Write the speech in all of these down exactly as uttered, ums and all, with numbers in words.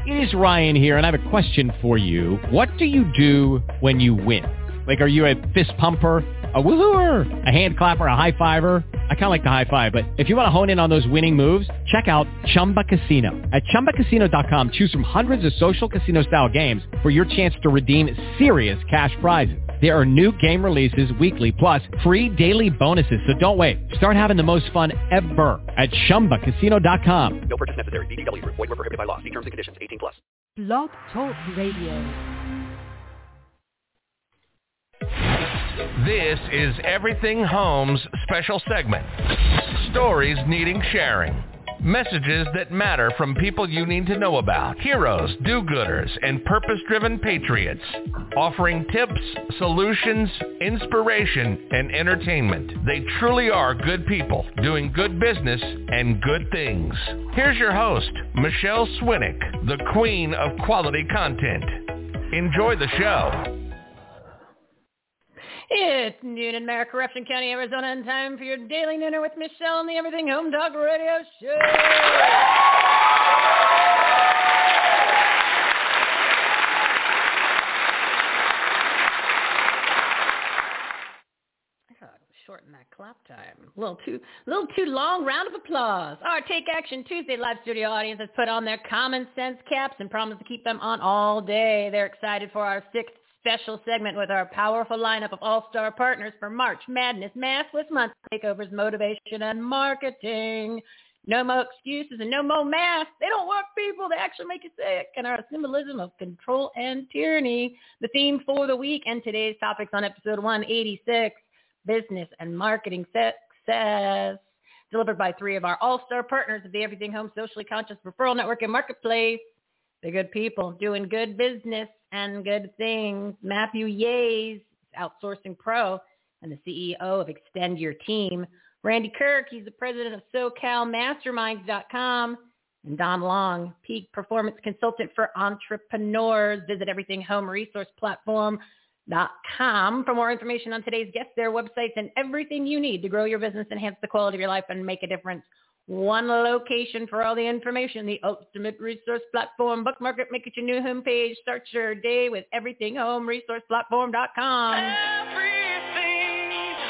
It is Ryan here, and I have a question for you. What do you do when you win? Like, are you a fist pumper, a woohooer, a hand clapper, a high fiver? I kind of like the high five, but if you want to hone in on those winning moves, check out Chumba Casino. At chumba casino dot com, choose from hundreds of social casino-style games for your chance to redeem serious cash prizes. There are new game releases weekly, plus free daily bonuses. So don't wait. Start having the most fun ever at chumba casino dot com. No purchase necessary. V G W. Void where prohibited by law. See terms and conditions. eighteen plus. Blog Talk Radio. This is Everything Home's special segment. Stories needing sharing. Messages that matter from people you need to know about. Heroes, do-gooders, and purpose-driven patriots. Offering tips, solutions, inspiration, and entertainment. They truly are good people doing good business and good things. Here's your host, Michelle Swinnick, the queen of quality content. Enjoy the show. It's noon in Maricorruption County, Arizona, and time for your daily nooner with Michelle on the Everything Home Talk Radio Show. Shorten that clap time. A little too, a little too long. Round of applause. Our Take Action Tuesday live studio audience has put on their common sense caps and promised to keep them on all day. They're excited for our sixth special segment with our powerful lineup of all-star partners for March Madness Maskless Month Takeovers, Motivation, and Marketing. No more excuses and no more masks. They don't work, people. They actually make you sick and are a symbolism of control and tyranny. The theme for the week and today's topics on episode one eighty-six, Business and Marketing Success, delivered by three of our all-star partners of the Everything Home Socially Conscious Referral Network and Marketplace. They're good people doing good business and good things. Matthew Yays, Outsourcing Pro and the C E O of Extend Your Team. Randy Kirk, he's the president of SoCal Masterminds dot com. And Don Long, Peak Performance Consultant for Entrepreneurs. Visit Everything Home Resource Platform dot com for more information on today's guests, their websites, and everything you need to grow your business, enhance the quality of your life, and make a difference. One location for all the information, the ultimate resource platform. Bookmark it, make it your new homepage. Start your day with Everything Home Resource Platform dot com. Everything's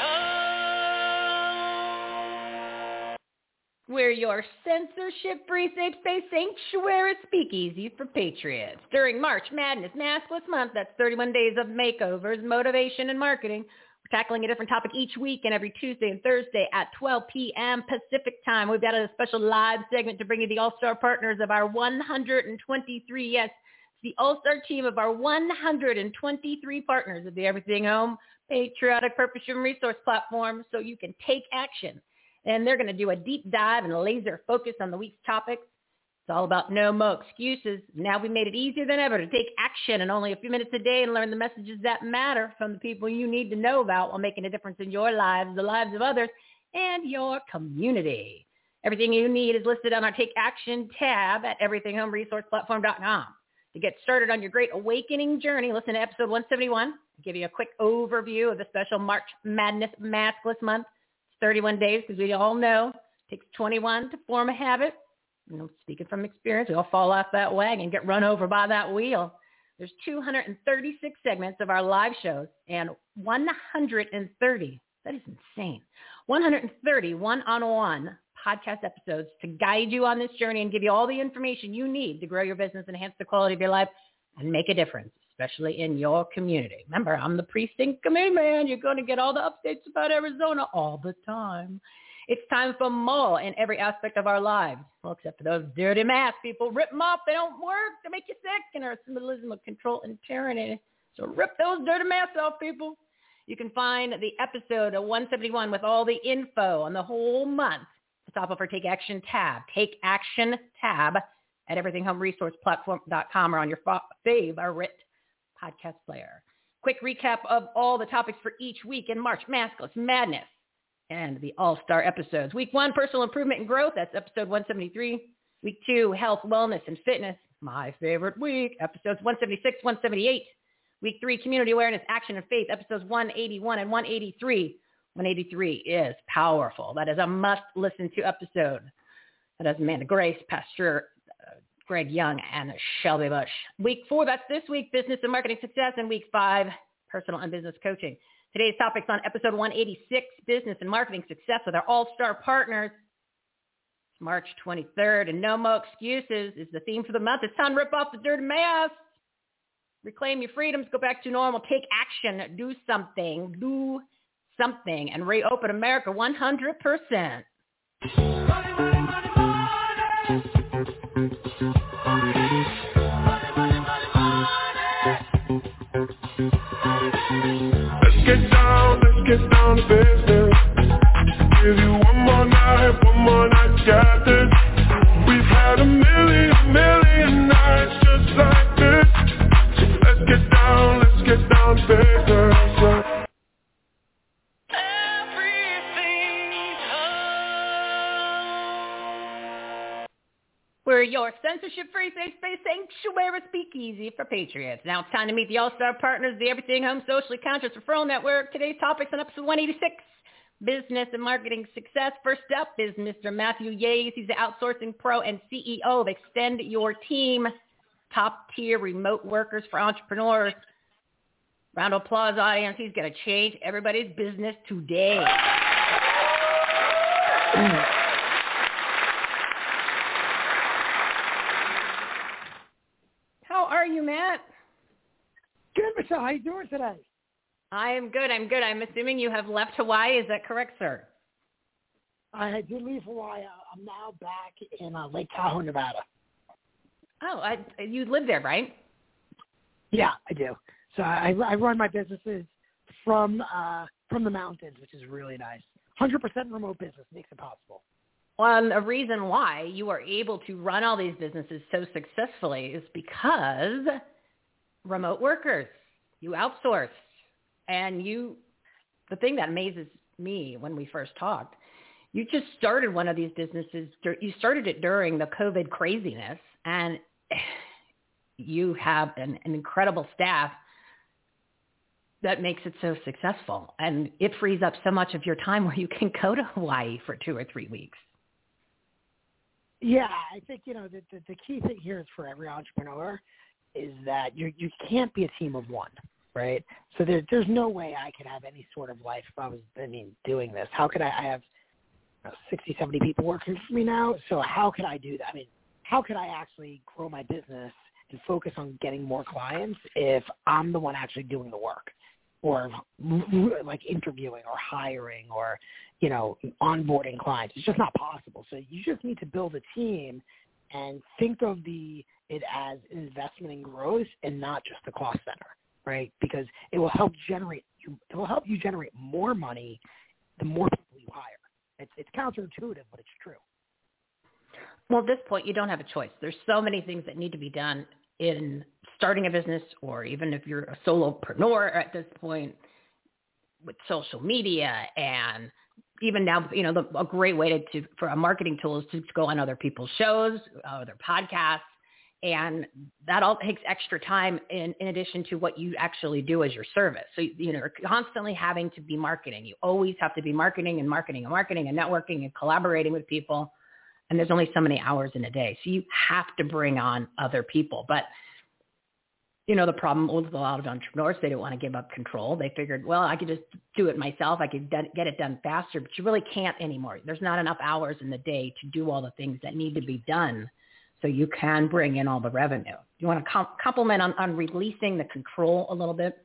home. We're your censorship-free safe space sanctuary speakeasy for patriots. During March Madness Maskless Month, that's thirty-one days of makeovers, motivation, and marketing. Tackling a different topic each week and every Tuesday and Thursday at twelve p.m. Pacific time. We've got a special live segment to bring you the all-star partners of our one hundred twenty-three, yes, the all-star team of our one hundred twenty-three partners of the Everything Home Patriotic Purpose-Driven Resource Platform so you can take action. And they're going to do a deep dive and a laser focus on the week's topics. It's all about no more excuses. Now we made it easier than ever to take action in only a few minutes a day and learn the messages that matter from the people you need to know about while making a difference in your lives, the lives of others, and your community. Everything you need is listed on our Take Action tab at Everything Home Resource Platform dot com. To get started on your great awakening journey, listen to episode one seventy-one. I'll give you a quick overview of the special March Madness Maskless Month. It's thirty-one days because we all know it takes twenty-one to form a habit. You know, speaking from experience, we all fall off that wagon, get run over by that wheel. There's two hundred thirty-six segments of our live shows and one hundred thirty, that is insane, one hundred thirty one-on-one podcast episodes to guide you on this journey and give you all the information you need to grow your business, enhance the quality of your life, and make a difference, especially in your community. Remember, I'm the precinct committee man. You're going to get all the updates about Arizona all the time. It's time for more in every aspect of our lives. Well, except for those dirty masks. People rip them off. They don't work. They make you sick and are a symbolism of control and tyranny. So rip those dirty masks off, people. You can find the episode of one seventy-one with all the info on the whole month at the top of our Take Action tab. Take Action tab at Everything Home Resource Platform dot com or on your favorite podcast player. Quick recap of all the topics for each week in March Maskless Madness and the all-star episodes. Week one, personal improvement and growth. That's episode one seventy-three. Week two, health, wellness, and fitness. My favorite week. Episodes one seventy-six, one seventy-eight. Week three, community awareness, action, and faith. Episodes one eighty-one and one eighty-three. one eighty-three is powerful. That is a must-listen to episode. That is Amanda Grace, Pastor uh, Greg Young and Shelby Bush. Week four, that's this week, business and marketing success, and week five, personal and business coaching. Today's topics on episode one eighty-six, business and marketing success with our all-star partners. It's March twenty-third, and no more excuses is the theme for the month. It's time to rip off the dirty mask. Reclaim your freedoms, go back to normal, take action, do something, do something, and reopen America one hundred percent. Get down, let's get down to business. Give you one more night, one more night, got this. We've had a million, million nights just like this. So let's get down, let's get down to business. We're your censorship-free safe space sanctuary speakeasy for patriots. Now it's time to meet the all-star partners, the Everything Home Socially Conscious Referral Network. Today's topics on episode one eighty-six, business and marketing success. First up is Mister Matthew Yates. He's the outsourcing pro and C E O of Extend Your Team, top-tier remote workers for entrepreneurs. Round of applause, audience. He's going to change everybody's business today. How are you, Matt? Good, Michelle. How you doing today? I am good. I'm good. I'm assuming you have left Hawaii. Is that correct, sir? I did leave Hawaii. I'm now back in uh, Lake Tahoe, Nevada. Oh, I, you live there, right? Yeah, I do. So I, I run my businesses from uh, from the mountains, which is really nice. one hundred percent remote business makes it possible. Well, and the reason why you are able to run all these businesses so successfully is because remote workers, you outsource. And you, the thing that amazes me when we first talked, you just started one of these businesses. You started it during the COVID craziness, and you have an, an incredible staff that makes it so successful. And it frees up so much of your time where you can go to Hawaii for two or three weeks. Yeah, I think, you know, the, the, the key thing here is for every entrepreneur is that you you can't be a team of one, right? So there, there's no way I could have any sort of life if I was, I mean, doing this. How could I, I have you know, sixty, seventy people working for me now, so how could I do that? I mean, how could I actually grow my business and focus on getting more clients if I'm the one actually doing the work? Or like interviewing or hiring or, you know, onboarding clients. It's just not possible. So you just need to build a team and think of the it as an investment in growth and not just a cost center, right? Because it will help generate you. It will help you generate more money the more people you hire. It's it's counterintuitive, but it's true. Well, at this point, you don't have a choice. There's so many things that need to be done in starting a business, or even if you're a solopreneur at this point with social media, and even now, you know, the, a great way to, to for a marketing tool is to go on other people's shows, other podcasts, and that all takes extra time in, in addition to what you actually do as your service. So, you know, you're constantly having to be marketing. You always have to be marketing and marketing and marketing and networking and collaborating with people. And there's only so many hours in a day. So you have to bring on other people. But, you know, the problem with a lot of entrepreneurs, they don't want to give up control. They figured, well, I could just do it myself. I could d- get it done faster, but you really can't anymore. There's not enough hours in the day to do all the things that need to be done so you can bring in all the revenue. You want to com- compliment on, on releasing the control a little bit?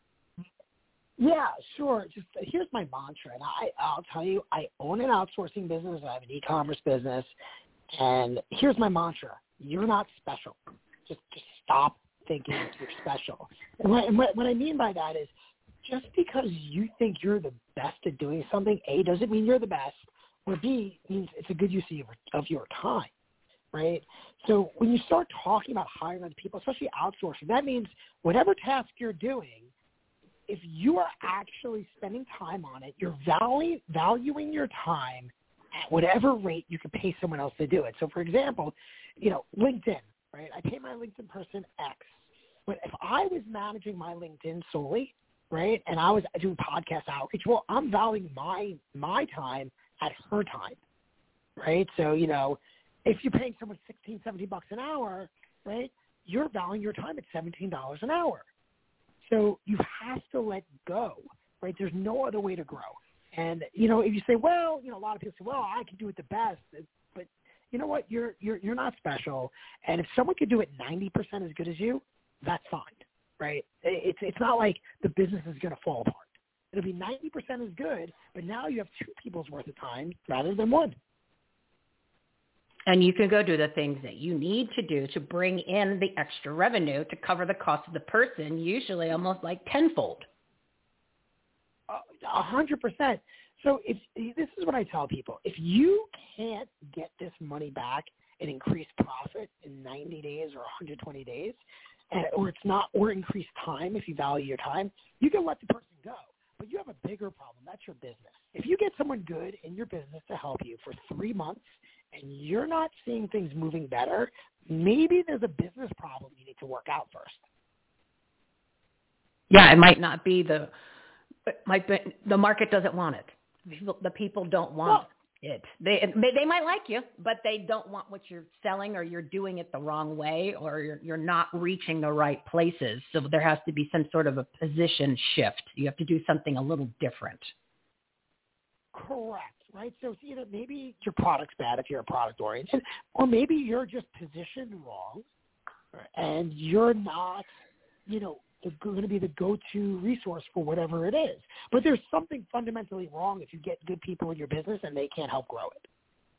Yeah, sure. Just here's my mantra. And I, I'll tell you, I own an outsourcing business. I have an e-commerce business. And here's my mantra. You're not special. Just, just stop thinking you're special. And what, and what, what I mean by that is just because you think you're the best at doing something, A, doesn't mean you're the best, or B, means it's a good use of your, of your time, right? So when you start talking about hiring other people, especially outsourcing, that means whatever task you're doing, if you are actually spending time on it, you're valu- valuing your time at whatever rate you can pay someone else to do it. So, for example, you know, LinkedIn, right? I pay my LinkedIn person X. But if I was managing my LinkedIn solely, right, and I was doing podcast outreach, well, I'm valuing my my time at her time, right? So, you know, if you're paying someone sixteen, seventeen bucks an hour, right? You're valuing your time at seventeen dollars an hour. So you have to let go, right? There's no other way to grow. And, you know, if you say, well, you know, a lot of people say, well, I can do it the best. But you know what? You're you're you're not special. And if someone could do it ninety percent as good as you, that's fine, right? It's it's not like the business is going to fall apart. It'll be ninety percent as good, but now you have two people's worth of time rather than one. And you can go do the things that you need to do to bring in the extra revenue to cover the cost of the person, usually almost like tenfold. A hundred percent. So if this is what I tell people, if you can't get this money back and increase profit in ninety days or one hundred twenty days, and, or it's not, or increase time if you value your time, you can let the person go. But you have a bigger problem. That's your business. If you get someone good in your business to help you for three months and you're not seeing things moving better, maybe there's a business problem you need to work out first. Yeah, it might not be the it might be, the market doesn't want it. People, the people don't want well, it. They they might like you, but they don't want what you're selling, or you're doing it the wrong way, or you're, you're not reaching the right places. So there has to be some sort of a position shift. You have to do something a little different. Correct. Right? So it's either maybe your product's bad if you're a product oriented, or maybe you're just positioned wrong and you're not, you know, going to be the go-to resource for whatever it is. But there's something fundamentally wrong if you get good people in your business and they can't help grow it.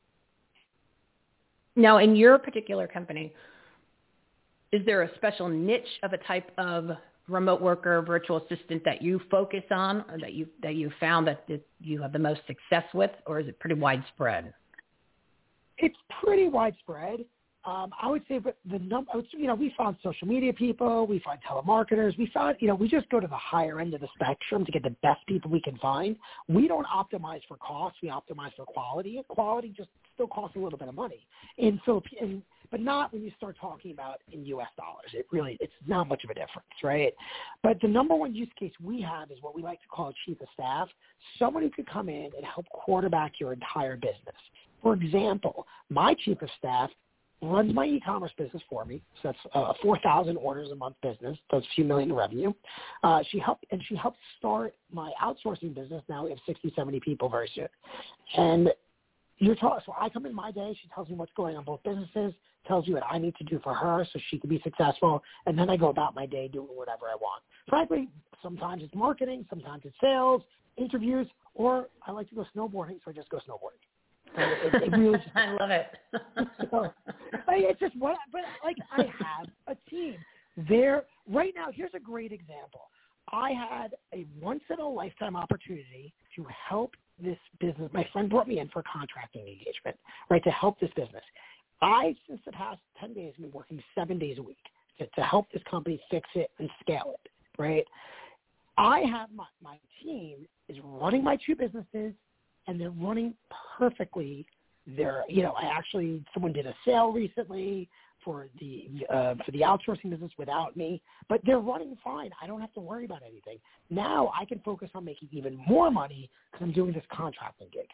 Now, in your particular company, is there a special niche of a type of remote worker, virtual assistant that you focus on, or that you that you found that, that you have the most success with, or is it pretty widespread? It's pretty widespread. Um, I would say, but the number, you know, we found social media people, we find telemarketers, we found, you know, we just go to the higher end of the spectrum to get the best people we can find. We don't optimize for cost, we optimize for quality. And quality just still costs a little bit of money. In Philippines, but not when you start talking about in U S dollars. It really, it's not much of a difference, right? But the number one use case we have is what we like to call a chief of staff, someone who could come in and help quarterback your entire business. For example, my chief of staff runs my e-commerce business for me. So that's a four thousand orders a month business, does a few million in revenue. Uh, she helped, and she helped start my outsourcing business. Now we have sixty, seventy people very soon. And you're talking, so I come in my day, she tells me what's going on both businesses, tells you what I need to do for her so she can be successful, and then I go about my day doing whatever I want. Frankly, sometimes it's marketing, sometimes it's sales, interviews, or I like to go snowboarding, so I just go snowboarding. It, it really just, I love it. so, like, it's just what, but like I have a team there right now. Here's a great example. I had a once in a lifetime opportunity to help this business. My friend brought me in for a contracting engagement, right, to help this business. I, since the past ten days, have been working seven days a week to, to help this company fix it and scale it, right? I have my, my team is running my two businesses, and they're running perfectly. They're, you know, I actually, someone did a sale recently for the uh, for the outsourcing business without me, but they're running fine. I don't have to worry about anything. Now I can focus on making even more money because I'm doing this contracting gig.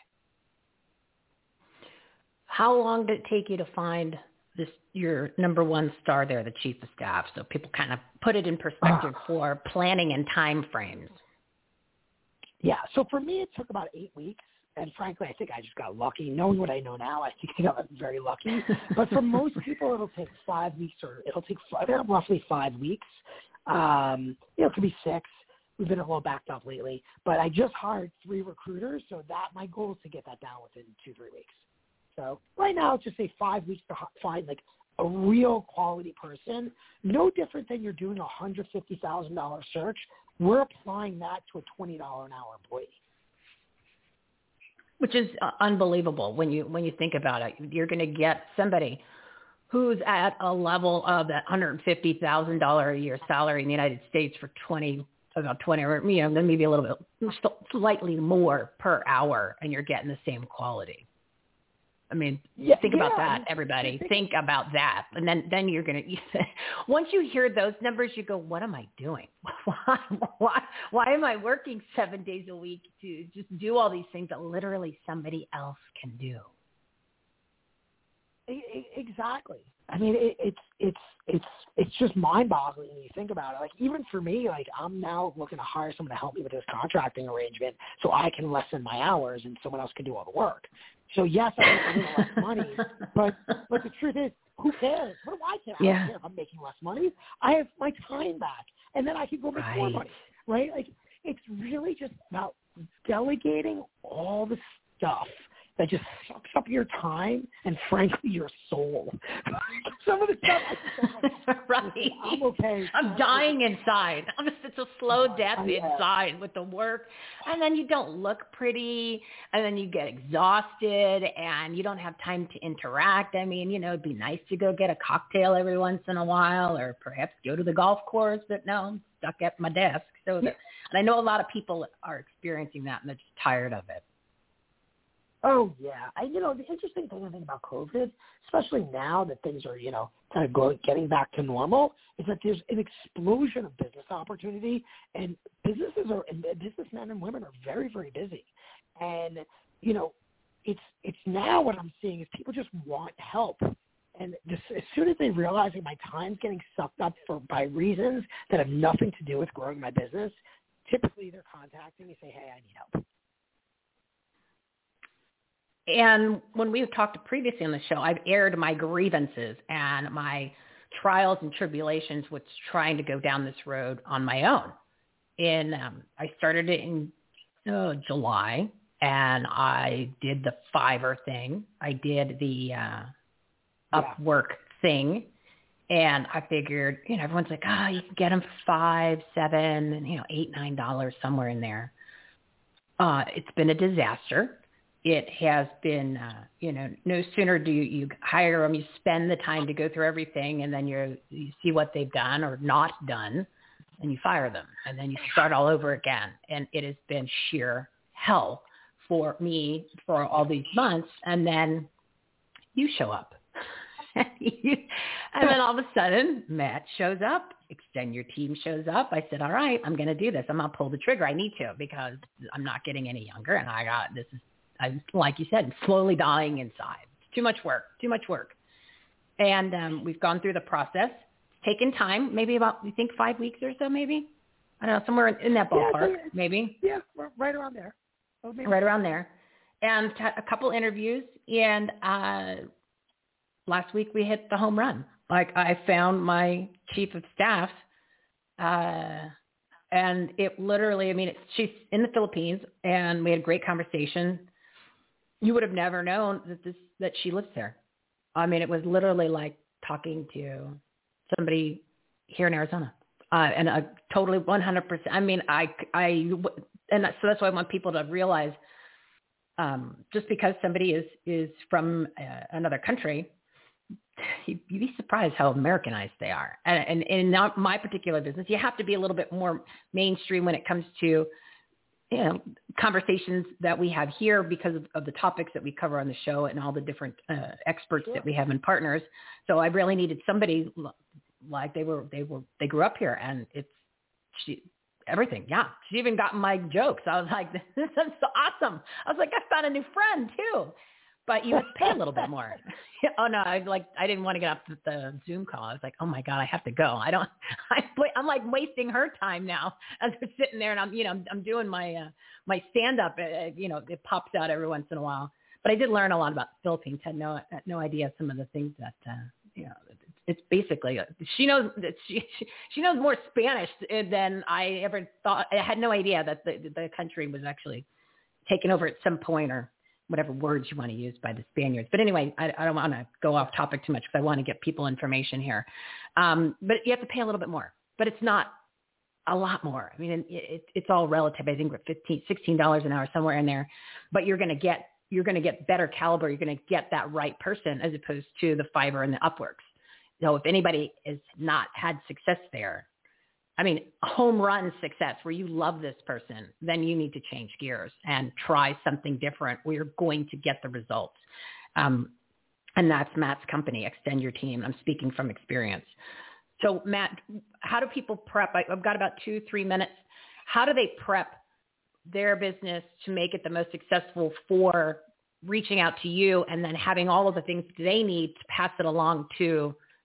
How long did it take you to find this your number one star there, the chief of staff, so people kind of put it in perspective uh, for planning and time frames? Yeah, so for me, it took about eight weeks. And frankly, I think I just got lucky. Knowing what I know now, I think I got very lucky. But for most people, it'll take five weeks or it'll take five, roughly five weeks. Um, you know, it could be six. We've been a little backed up lately. But I just hired three recruiters, so that my goal is to get that down within two, three weeks. So right now, it's just say five weeks to find like a real quality person. No different than you're doing a one hundred fifty thousand dollars search. We're applying that to a twenty dollars an hour employee. Which is uh, unbelievable when you when you think about it. You're going to get somebody who's at a level of that one hundred fifty thousand dollars a year salary in the United States for twenty, about twenty, or you know, then maybe a little bit, slightly more per hour, and you're getting the same quality. I mean, yeah, think yeah, about that, I mean, everybody. Think, think about that, and then then you're gonna. Once you hear those numbers, you go, "What am I doing? Why, why why am I working seven days a week to just do all these things that literally somebody else can do?" Exactly. I mean, it, it's it's it's it's just mind-boggling when you think about it. Like, even for me, like, I'm now looking to hire someone to help me with this contracting arrangement so I can lessen my hours and someone else can do all the work. So yes, I make a little less money, but but the truth is, who cares? What do I care? I Yeah. don't care if I'm making less money. I have my time back, and then I can go make Right. more money, right? Like, it's really just about delegating all the stuff that just sucks up your time and, frankly, your soul. Some of the stuff I just like, Right. I'm okay. I'm dying inside. I'm just, it's a slow death I am. inside with the work. And then you don't look pretty, and then you get exhausted, and you don't have time to interact. I mean, you know, it'd be nice to go get a cocktail every once in a while, or perhaps go to the golf course, but no, I'm stuck at my desk. So, that, and I know a lot of people are experiencing that, and they're just tired of it. Oh, yeah. I, you know, the interesting thing I think about COVID, especially now that things are, you know, kind of go, getting back to normal, is that there's an explosion of business opportunity, and businesses are, and businessmen and women are very, very busy. And, you know, it's it's now what I'm seeing is people just want help. And just, as soon as they realize that my time's getting sucked up for by reasons that have nothing to do with growing my business, typically they're contacting me and say, hey, I need help. And when we've talked previously on the show, I've aired my grievances and my trials and tribulations with trying to go down this road on my own. In um, I started it in uh, July, and I did the Fiverr thing. I did the uh, Upwork thing, and I figured, you know, everyone's like, oh, you can get them for five, seven, and you know, eight, nine dollars somewhere in there. Uh, it's been a disaster. It has been, uh, you know, no sooner do you, you hire them, you spend the time to go through everything, and then you you see what they've done or not done, and you fire them, and then you start all over again. And it has been sheer hell for me for all these months. And then you show up. you, and then all of a sudden, Matt shows up, Extend Your Team shows up. I said, all right, I'm going to do this. I'm going to pull the trigger. I need to, because I'm not getting any younger, and I got, this is, I'm, like you said, slowly dying inside. It's too much work, too much work. And um, we've gone through the process. It's taken time, maybe about, we think five weeks or so, maybe? I don't know, somewhere in, in that ballpark, yeah, maybe. Yeah, right around there. Oh, maybe. Right around there. And t- a couple interviews, and uh, last week we hit the home run. Like, I found my chief of staff, uh, and it literally, I mean, it's, she's in the Philippines, and we had a great conversation. You would have never known that this that she lives there. I mean, it was literally like talking to somebody here in Arizona, uh, and a totally one hundred percent. I mean, I, I, and so that's why I want people to realize, um, just because somebody is is from uh, another country, you, you'd be surprised how Americanized they are. And, and, and in not my particular business, you have to be a little bit more mainstream when it comes to, you know, conversations that we have here because of, of the topics that we cover on the show and all the different uh, experts Sure. that we have and partners. So I really needed somebody like they were, they were, they grew up here, and it's she, everything. Yeah. She even got my jokes. I was like, this is so awesome. I was like, I found a new friend too, but you have to pay a little bit more. Oh no. I like, I didn't want to get off the, the Zoom call. I was like, oh my God, I have to go. I don't, I, I'm like wasting her time now as we're sitting there, and I'm, you know, I'm, I'm doing my, uh, my stand up, uh, you know, it pops out every once in a while, but I did learn a lot about the Philippines. Had no, had no idea some of the things that, uh, you know, it's basically, she knows that she, she, she knows more Spanish than I ever thought. I had no idea that the, the country was actually taken over at some point, or whatever words you want to use, by the Spaniards. But anyway, I, I don't want to go off topic too much because I want to get people information here. Um, but you have to pay a little bit more, but it's not a lot more. I mean, it, it, it's all relative. I think we're fifteen, sixteen dollars an hour, somewhere in there, but you're going to get, you're going to get better caliber. You're going to get that right person, as opposed to the Fiverr and the Upworks. So if anybody has not had success there, I mean, home run success where you love this person, then you need to change gears and try something different where you're going to get the results. Um, and that's Matt's company, Extend Your Team. I'm speaking from experience. So Matt, how do people prep? I, I've got about two, three minutes. How do they prep their business to make it the most successful for reaching out to you, and then having all of the things they need to pass it along to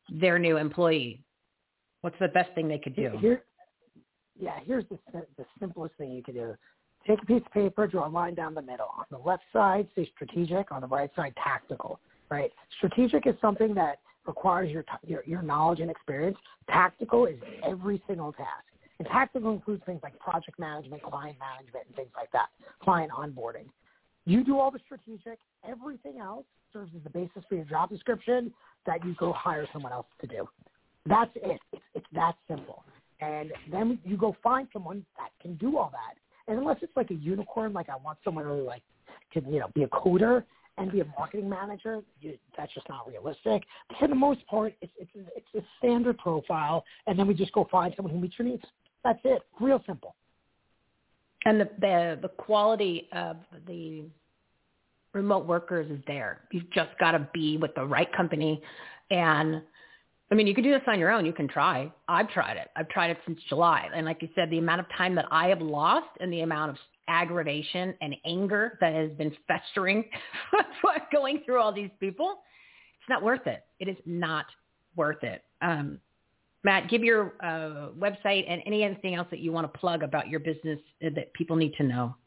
their new employee? What's the best thing they could do? Here, yeah, here's the the simplest thing you can do. Take a piece of paper, draw a line down the middle. On the left side, say strategic. On the right side, tactical. Right? Strategic is something that requires your your, your knowledge and experience. Tactical is every single task. And tactical includes things like project management, client management, and things like that, client onboarding. You do all the strategic. Everything else serves as the basis for your job description that you go hire someone else to do. That's it. It's, it's that simple. And then you go find someone that can do all that. And unless it's like a unicorn, like I want someone who like can, you know, be a coder and be a marketing manager, you, that's just not realistic. But for the most part, it's, it's, it's a standard profile, and then we just go find someone who meets your needs. That's it. Real simple. And the, the, the quality of the remote workers is there. You've just got to be with the right company. And I mean, you can do this on your own. You can try. I've tried it. I've tried it since July. And like you said, the amount of time that I have lost and the amount of aggravation and anger that has been festering going through all these people, it's not worth it. It is not worth it. Um, Matt, give your uh, website and any anything else that you want to plug about your business that people need to know.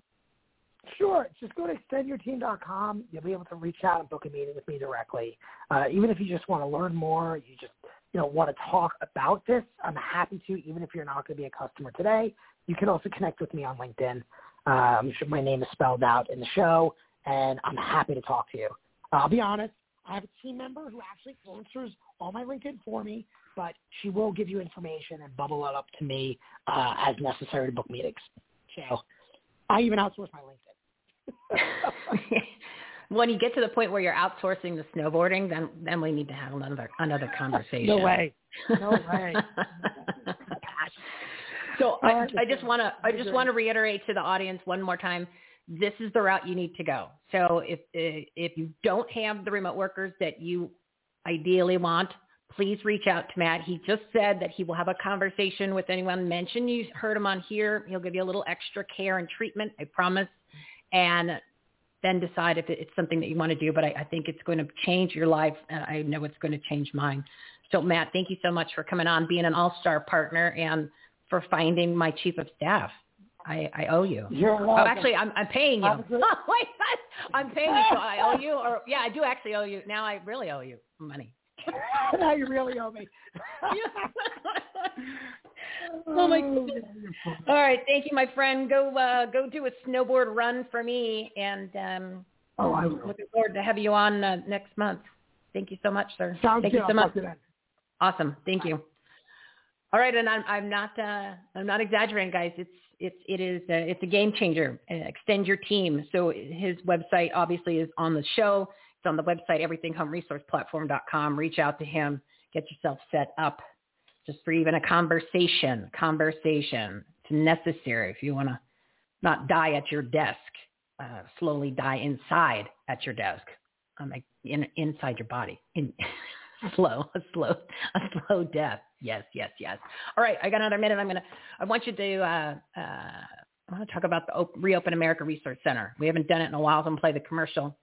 Sure. Just go to extend your team dot com. You'll be able to reach out and book a meeting with me directly. Uh, even if you just want to learn more, you just you know want to talk about this, I'm happy to, even if you're not going to be a customer today. You can also connect with me on LinkedIn. Uh, I'm sure my name is spelled out in the show, and I'm happy to talk to you. Uh, I'll be honest. I have a team member who actually answers all my LinkedIn for me, but she will give you information and bubble it up to me uh, as necessary to book meetings. So I even outsource my LinkedIn. When you get to the point where you're outsourcing the snowboarding, then then we need to have another another conversation. No way. No way. So I, I just want to I just want to reiterate to the audience one more time. This is the route you need to go. So if if you don't have the remote workers that you ideally want, please reach out to Matt. He just said that he will have a conversation with anyone. Mention you heard him on here. He'll give you a little extra care and treatment, I promise. And then decide if it's something that you want to do. But I, I think it's going to change your life. And I know it's going to change mine. So Matt, thank you so much for coming on, being an all-star partner, and for finding my chief of staff. I, I owe you. You're welcome. Oh, actually, I'm, I'm paying you. Oh, wait, I'm paying you, so I owe you. Or yeah, I do actually owe you. Now I really owe you money. Now you really owe me. Oh my goodness. All right, thank you, my friend. Go uh, go do a snowboard run for me, and um, oh, I will. Looking forward to having you on uh, next month. Thank you so much, sir. Sounds thank good. you so much. I'll Awesome. Thank you. All right, and I'm I'm not uh, I'm not exaggerating, guys. It's it's it is uh, it's a game changer. Uh, extend your team. So his website obviously is on the show. It's on the website everything home resource platform dot com. Reach out to him. Get yourself set up, just for even a conversation. Conversation. It's necessary if you want to not die at your desk. Uh, slowly die inside at your desk. Um, like in, inside your body. In, slow, a slow, a slow death. Yes, yes, yes. All right, I got another minute. I'm gonna. I want you to. Uh, uh, I want to talk about the Op- Reopen America Resource Center. We haven't done it in a while. So I'm gonna play the commercial.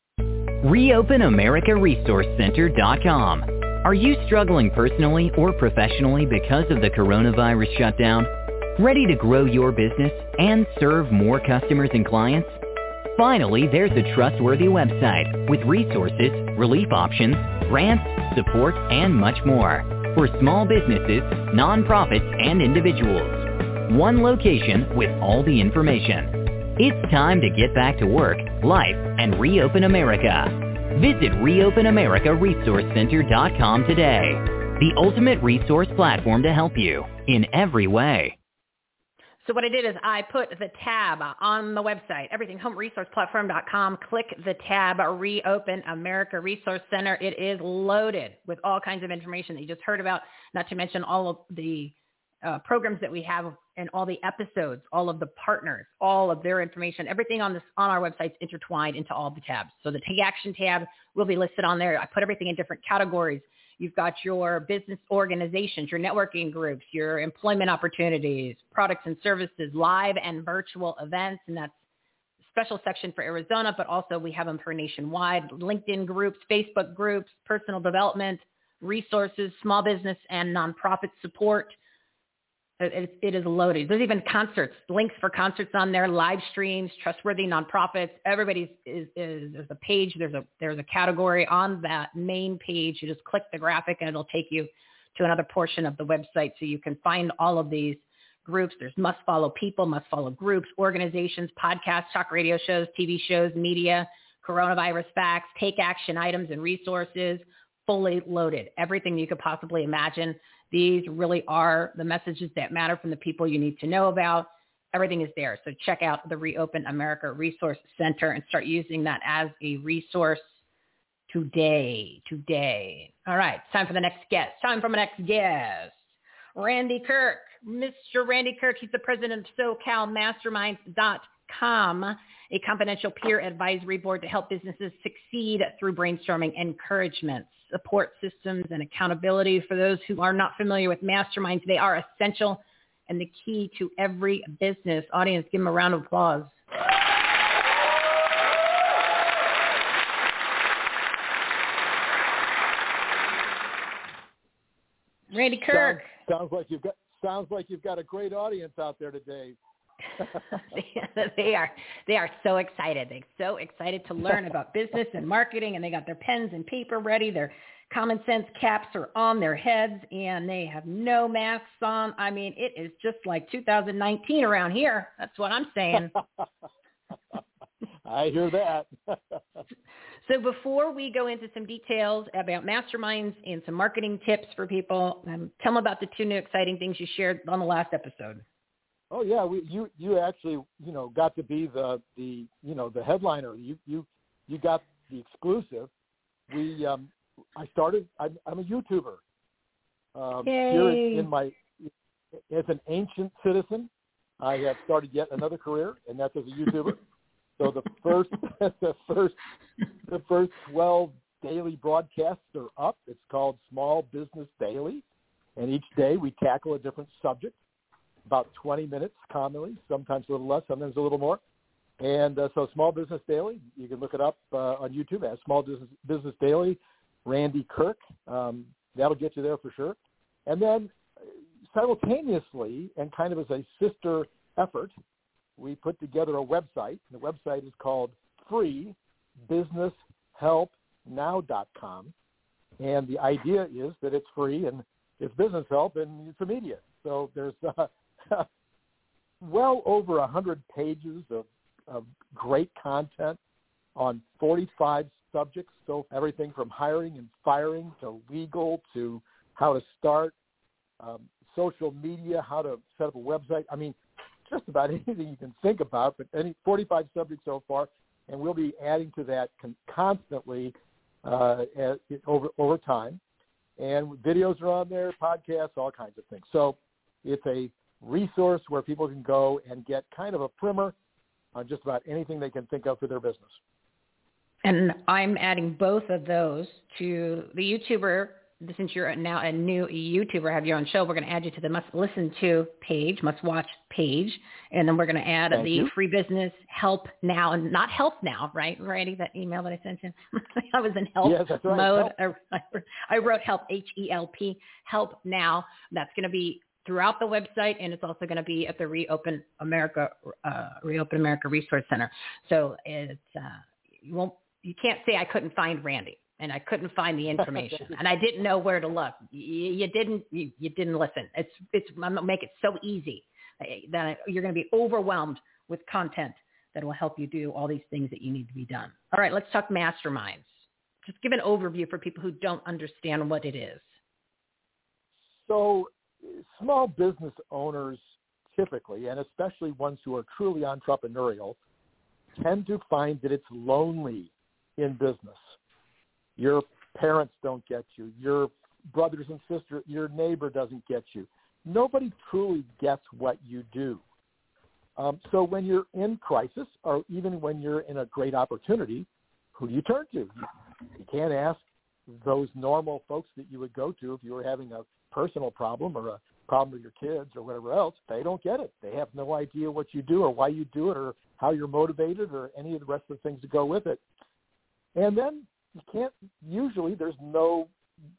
reopen america resource center dot com. Are you struggling personally or professionally because of the coronavirus shutdown? Ready to grow your business and serve more customers and clients? Finally, there's a trustworthy website with resources, relief options, grants, support, and much more for small businesses, nonprofits, and individuals. One location with all the information. It's time to get back to work, life, and reopen America. Visit reopen america resource center dot com today. The ultimate resource platform to help you in every way. So what I did is I put the tab on the website, everything home resource platform dot com. Click the tab, Reopen America Resource Center. It is loaded with all kinds of information that you just heard about, not to mention all of the uh, programs that we have and all the episodes, all of the partners, all of their information. Everything on this on our website is intertwined into all the tabs. So the Take Action tab will be listed on there. I put everything in different categories. You've got your business organizations, your networking groups, your employment opportunities, products and services, live and virtual events, and that's a special section for Arizona, but also we have them for nationwide, LinkedIn groups, Facebook groups, personal development, resources, small business, and nonprofit support. It, it is loaded. There's even concerts, links for concerts on there, live streams, trustworthy nonprofits. Everybody's is, is there's a page, there's a there's a category on that main page. You just click the graphic and it'll take you to another portion of the website, so you can find all of these groups. There's must follow people, must follow groups, organizations, podcasts, talk radio shows, T V shows, media, coronavirus facts, take action items and resources, fully loaded. Everything you could possibly imagine. These really are the messages that matter from the people you need to know about. Everything is there. So check out the Reopen America Resource Center and start using that as a resource today. Today. All right. It's time for the next guest. Time for my next guest. Randy Kirk. Mister Randy Kirk. He's the president of SoCal Masterminds dot com, a confidential peer advisory board to help businesses succeed through brainstorming, encouragement, support systems, and accountability. For those who are not familiar with masterminds, they are essential and the key to every business. Audience, give them a round of applause. Randy Kirk. Sounds, sounds like you've got sounds like you've got a great audience out there today. they are they are so excited. They're so excited to learn about business and marketing, and they got their pens and paper ready. Their common sense caps are on their heads, and they have no masks on. I mean, it is just like two thousand nineteen around here. That's what I'm saying. I hear that. So before we go into some details about masterminds and some marketing tips for people, um, tell them about the two new exciting things you shared on the last episode. Oh yeah, we, you you actually you know got to be the the you know the headliner. You you you got the exclusive. We um, I started. I'm, I'm a YouTuber. Um, here in, in my as an ancient citizen, I have started yet another career, and that's as a YouTuber. So the first the first the first twelve daily broadcasts are up. It's called Small Business Daily, and each day we tackle a different subject. About twenty minutes commonly, sometimes a little less, sometimes a little more. And uh, so Small Business Daily, you can look it up uh, on YouTube as Small Business, Business Daily, Randy Kirk. Um, that'll get you there for sure. And then simultaneously, and kind of as a sister effort, we put together a website. The website is called free business help now dot com. And the idea is that it's free and it's business help and it's immediate. So there's uh, well over one hundred pages of, of great content on forty-five subjects, so everything from hiring and firing to legal to how to start, um, social media, how to set up a website. I mean, just about anything you can think about, but any forty-five subjects so far, and we'll be adding to that con- constantly uh, as, over over time. And videos are on there, podcasts, all kinds of things. So it's a resource where people can go and get kind of a primer on just about anything they can think of for their business. And I'm adding both of those to the YouTuber. Since you're now a new YouTuber, have your own show, we're going to add you to the must listen to page, must watch page. And then we're going to add Thank the you. free business help now, and not help now, right, Randy? That email that I sent you. I was in help Yes, that's right. mode. Help. I, I wrote help, H E L P, help now. That's going to be throughout the website, and it's also going to be at the Reopen America, uh, Reopen America Resource Center. So it's, uh, you won't, you can't say I couldn't find Randy. And I couldn't find the information, and I didn't know where to look. You, you didn't, you, you didn't listen. It's, it's, I'm gonna make it so easy that you're going to be overwhelmed with content that will help you do all these things that you need to be done. All right, let's talk masterminds. Just give an overview for people who don't understand what it is. So, small business owners typically, and especially ones who are truly entrepreneurial, tend to find that it's lonely in business. Your parents don't get you. Your brothers and sisters, your neighbor doesn't get you. Nobody truly gets what you do. Um, so when you're in crisis, or even when you're in a great opportunity, who do you turn to? You, you can't ask those normal folks that you would go to if you were having a personal problem or a problem with your kids or whatever else. They don't get it. They have no idea what you do or why you do it or how you're motivated or any of the rest of the things that go with it. And then you can't, usually there's no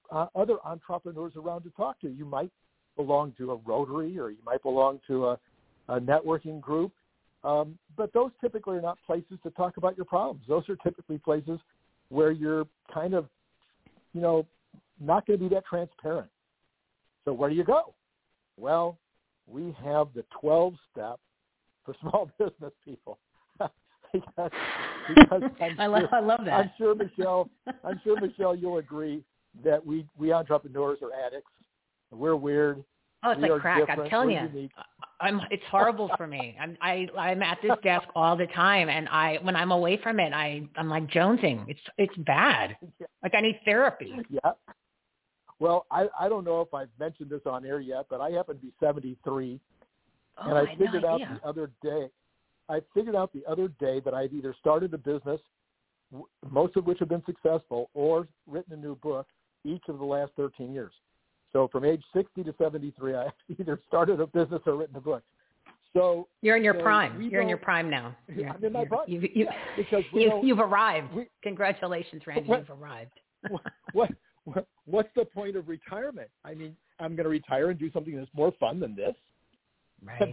uh, other entrepreneurs around to talk to. You might belong to a Rotary, or you might belong to a, a networking group. Um, but those typically are not places to talk about your problems. Those are typically places where you're kind of, you know, not going to be that transparent. So where do you go? Well, we have the twelve step for small business people. because, because I'm I, love, sure, I love that. I'm sure, Michelle, I'm sure, Michelle, you'll agree that we, we entrepreneurs are addicts. We're weird. Oh, it's we like crack. I'm telling We're you, unique. I'm. It's horrible for me. I'm. I. I'm at this desk all the time, and I. When I'm away from it, I. I'm like jonesing. It's. It's bad. Yeah. Like I need therapy. Yeah. Well, I, I don't know if I've mentioned this on air yet, but I happen to be seventy-three, Oh, and I, I had figured no out idea. the other day. I figured out the other day that I'd either started a business, w- most of which have been successful, or written a new book each of the last thirteen years. So from age sixty to seventy-three, I either started a business or written a book. So You're in your so prime. we You're in your don't- prime now. You're, I'm in my you're- prime. You've, you, Yeah, because we you, don't- you've arrived. we- Congratulations, Randy. What- You've arrived. what, what what what's the point of retirement? I mean, I'm going to retire and do something that's more fun than this. Right.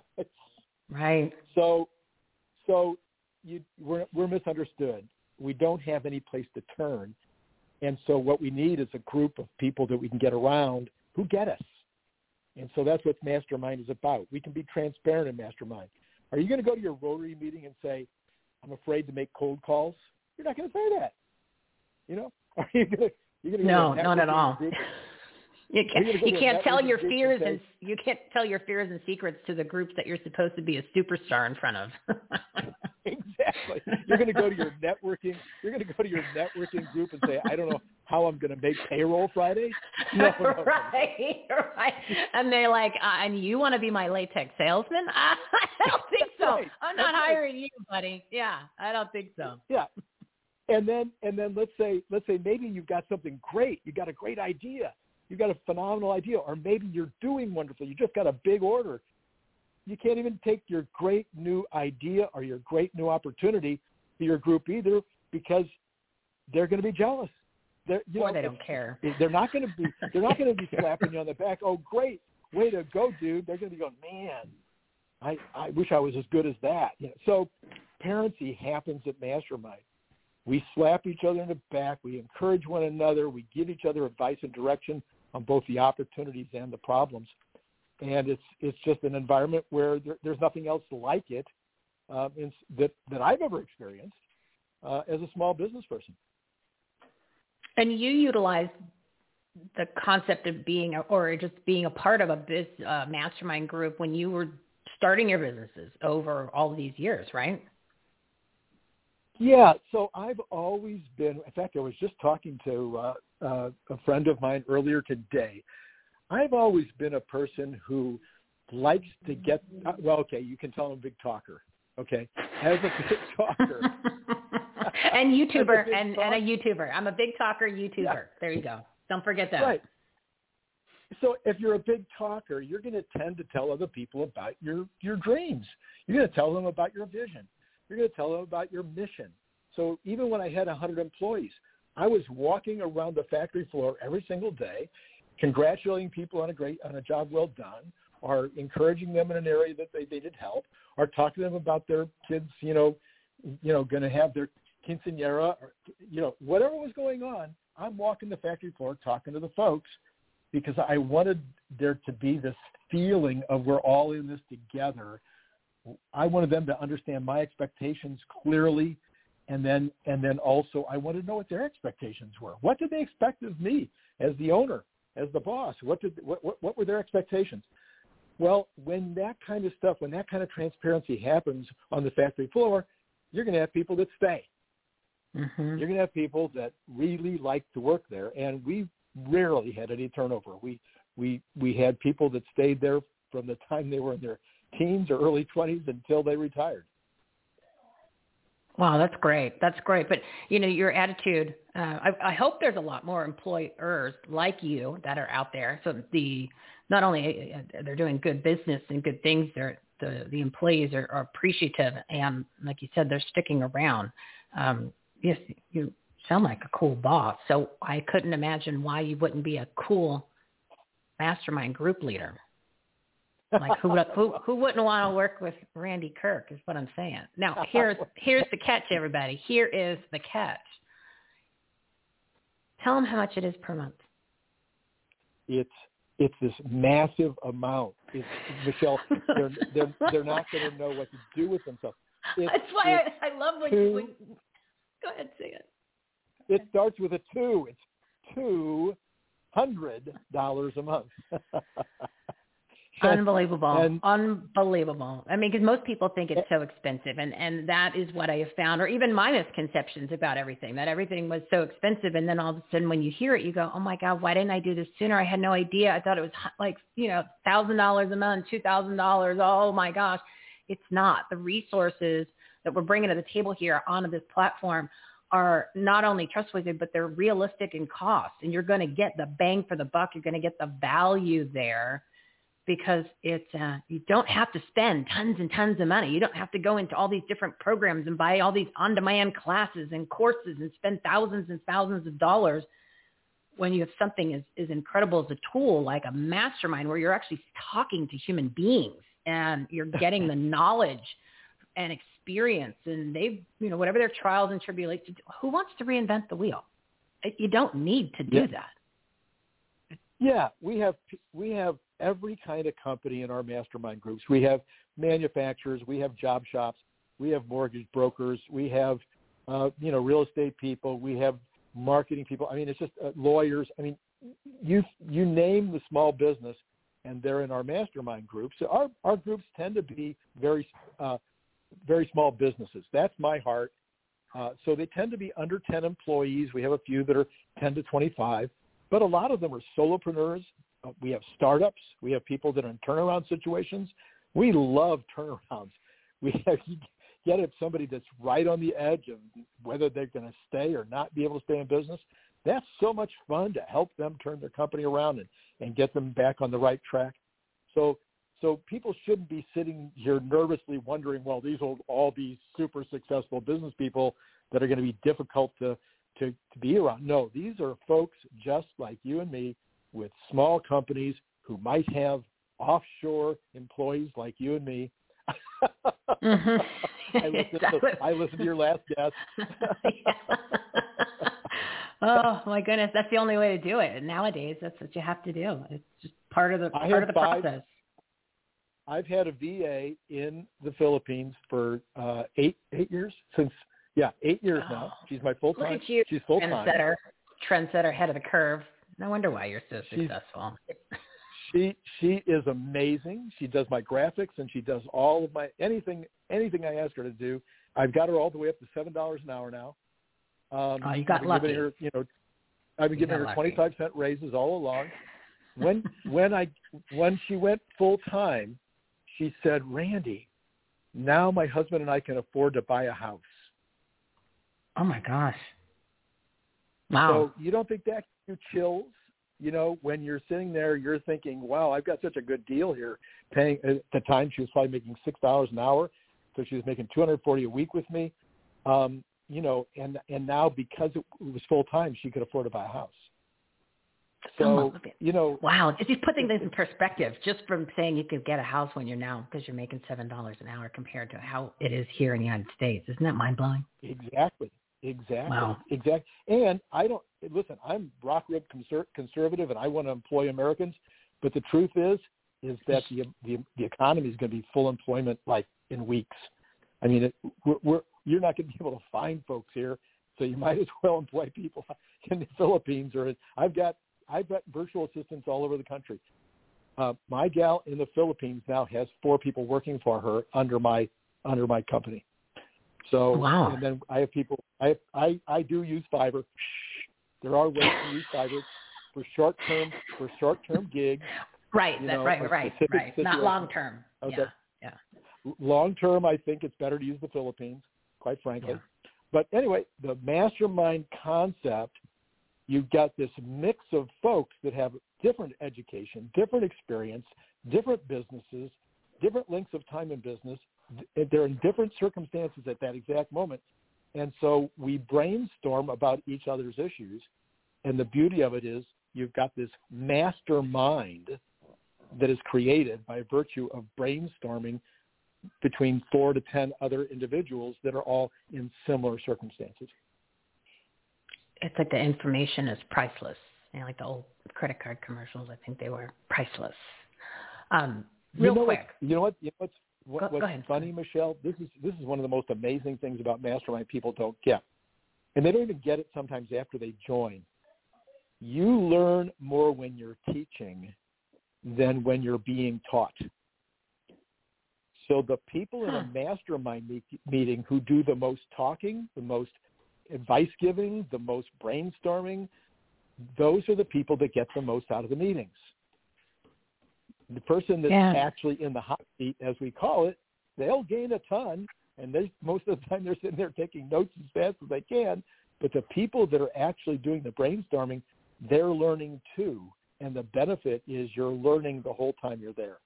Right. So, so you, we're we're misunderstood. We don't have any place to turn, and so what we need is a group of people that we can get around who get us. And so that's what Mastermind is about. We can be transparent in Mastermind. Are you going to go to your Rotary meeting and say, "I'm afraid to make cold calls"? You're not going to say that. You know, are you going to? You're going to No, go to a not at networking all. group? You Are can't. you gonna go You to a can't tell networking your group and fears say- and you can't tell your fears and secrets to the groups that you're supposed to be a superstar in front of. Exactly. You're going to go to your networking. You're going to go to your networking group and say, "I don't know how I'm going to make payroll Friday." No, no, no. right, right. And they're like, uh, "And you want to be my latex salesman?" I don't think so. Right. I'm not That's right. hiring you, buddy. Yeah, I don't think so. Yeah. And then and then let's say let's say maybe you've got something great. You got a great idea. You got a phenomenal idea, or maybe you're doing wonderful. You just got a big order. You can't even take your great new idea or your great new opportunity to your group either, because they're going to be jealous. They're, you Or know, they don't care. They're not going to be. They're not going to be slapping you on the back. Oh, great, way to go, dude. They're going to be going, man. I I wish I was as good as that. You know, so parenting happens at Mastermind. We slap each other in the back. We encourage one another. We give each other advice and direction on both the opportunities and the problems. And it's it's just an environment where there, there's nothing else like it um, in, that, that I've ever experienced uh, as a small business person. And you utilize the concept of being, a, or just being a part of a biz, uh, mastermind group when you were starting your businesses over all of these years, right? Yeah, so I've always been, in fact, I was just talking to uh, uh, a friend of mine earlier today. I've always been a person who likes to get, uh, well, okay, you can tell I'm a big talker, okay? As a big talker. and YouTuber, big and, talk- and a YouTuber. I'm a big talker YouTuber. Yeah. There you go. Don't forget that. Right. So if you're a big talker, you're going to tend to tell other people about your, your dreams. You're going to tell them about your vision. You're going to tell them about your mission. So even when I had one hundred employees, I was walking around the factory floor every single day, congratulating people on a great on a job well done, or encouraging them in an area that they needed help, or talking to them about their kids, you know, you know, going to have their quinceañera, or you know, whatever was going on. I'm walking the factory floor talking to the folks because I wanted there to be this feeling of we're all in this together. I wanted them to understand my expectations clearly, and then and then also I wanted to know what their expectations were. What did they expect of me as the owner, as the boss? What did what what, what were their expectations? Well, when that kind of stuff, when that kind of transparency happens on the factory floor, you're going to have people that stay. Mm-hmm. You're going to have people that really like to work there, and we rarely had any turnover. We we we had people that stayed there from the time they were in their teens or early twenties until they retired. Wow, that's great. That's great. But, you know, your attitude, uh, I, I hope there's a lot more employers like you that are out there. So the, not only uh, they're doing good business and good things, they're, the, the employees are, are appreciative. And like you said, they're sticking around. Um, yes, you sound like a cool boss. So I couldn't imagine why you wouldn't be a cool mastermind group leader. Like who who who wouldn't want to work with Randy Kirk is what I'm saying. Now here's here's the catch, everybody. Here is the catch. Tell them how much it is per month. It's it's this massive amount. It's, Michelle, they're they're they're not going to know what to do with themselves. It's, That's why I, I love when two, you when, go ahead, say it. It starts with a two. It's two hundred dollars a month. Unbelievable. And, Unbelievable. I mean, because most people think it's so expensive, and, and that is what I have found, or even my misconceptions about everything, that everything was so expensive, and then all of a sudden when you hear it, you go, oh, my God, why didn't I do this sooner? I had no idea. I thought it was like, you know, one thousand dollars a month, two thousand dollars. Oh, my gosh. It's not. The resources that we're bringing to the table here onto this platform are not only trustworthy, but they're realistic in cost, and you're going to get the bang for the buck. You're going to get the value there. Because it's uh, you don't have to spend tons and tons of money. You don't have to go into all these different programs and buy all these on-demand classes and courses and spend thousands and thousands of dollars when you have something as, as incredible as a tool like a mastermind where you're actually talking to human beings and you're getting the knowledge and experience. And they've, you know, whatever their trials and tribulations, who wants to reinvent the wheel? You don't need to do yeah. that. Yeah, we have we have every kind of company in our mastermind groups. We have manufacturers, we have job shops, we have mortgage brokers, we have uh, you know real estate people, we have marketing people. I mean, it's just uh, lawyers. I mean, you you name the small business, and they're in our mastermind groups. So our our groups tend to be very uh, very small businesses. That's my heart. Uh, so they tend to be under ten employees. We have a few that are ten to twenty-five. But a lot of them are solopreneurs. Uh, we have startups. We have people that are in turnaround situations. We love turnarounds. We have, you get it, somebody that's right on the edge of whether they're going to stay or not be able to stay in business. That's so much fun to help them turn their company around and, and get them back on the right track. So so people shouldn't be sitting here nervously wondering, well, these will all be super successful business people that are going to be difficult to To, to be around. No, these are folks just like you and me with small companies who might have offshore employees like you and me. Mm-hmm. I, listened to, I listened to your last guest. Oh my goodness, that's the only way to do it. And nowadays, that's what you have to do. It's just part of the I part of the five, process. I've had a V A in the Philippines for uh, eight eight years since. Yeah, eight years oh, now. She's my full time. Look at you, She's full time. Trendsetter, trendsetter, head of the curve. No wonder why you're so She's, successful. She she is amazing. She does my graphics and she does all of my anything anything I ask her to do. I've got her all the way up to seven dollars an hour now. Um, oh, you got I've been lucky. Giving her, you know, I've been you giving her lucky. twenty-five cent raises all along. When when I when she went full time, she said, "Randy, now my husband and I can afford to buy a house." Oh my gosh! Wow. So you don't think that gives you chills? You know, when you're sitting there, you're thinking, "Wow, I've got such a good deal here." Paying at the time, she was probably making six dollars an hour, so she was making two hundred forty a week with me. Um, you know, and and now because it was full time, she could afford to buy a house. So oh, you know, wow! It's just putting things in perspective, just from saying you could get a house when you're now because you're making seven dollars an hour compared to how it is here in the United States. Isn't that mind blowing? Exactly. Exactly. Wow. Exactly. And I don't listen. I'm rock rib conser- conservative, and I want to employ Americans. But the truth is, is that the the, the economy is going to be full employment like in weeks. I mean, it, we're, we're you're not going to be able to find folks here, so you might as well employ people in the Philippines. Or I've got I've got virtual assistants all over the country. Uh, my gal in the Philippines now has four people working for her under my under my company. So, wow. And then I have people, I, I, I do use Fiverr. There are ways to use Fiverr for short-term, for short-term gigs. Right, you that, know, right, right, right. situation. Not long-term. Okay. Yeah, yeah. Long-term, I think it's better to use the Philippines, quite frankly. Yeah. But anyway, the mastermind concept, you've got this mix of folks that have different education, different experience, different businesses, different lengths of time in business. They're in different circumstances at that exact moment, And so we brainstorm about each other's issues. And the beauty of it is you've got this mastermind that is created by virtue of brainstorming between four to ten other individuals that are all in similar circumstances. It's like the information is priceless. You know, like the old credit card commercials, I think they were priceless. Um, real you know quick. What, you know what? You know what's what, go, what's go ahead. funny, Michelle? This is this is one of the most amazing things about Mastermind people don't get. And they don't even get it sometimes after they join. You learn more when you're teaching than when you're being taught. So the people in a mastermind meet, meeting who do the most talking, the most advice giving, the most brainstorming, those are the people that get the most out of the meetings. The person that's yeah. actually in the hot seat, as we call it, they'll gain a ton, and they, most of the time they're sitting there taking notes as fast as they can. But the people that are actually doing the brainstorming, they're learning too. And the benefit is you're learning the whole time you're there.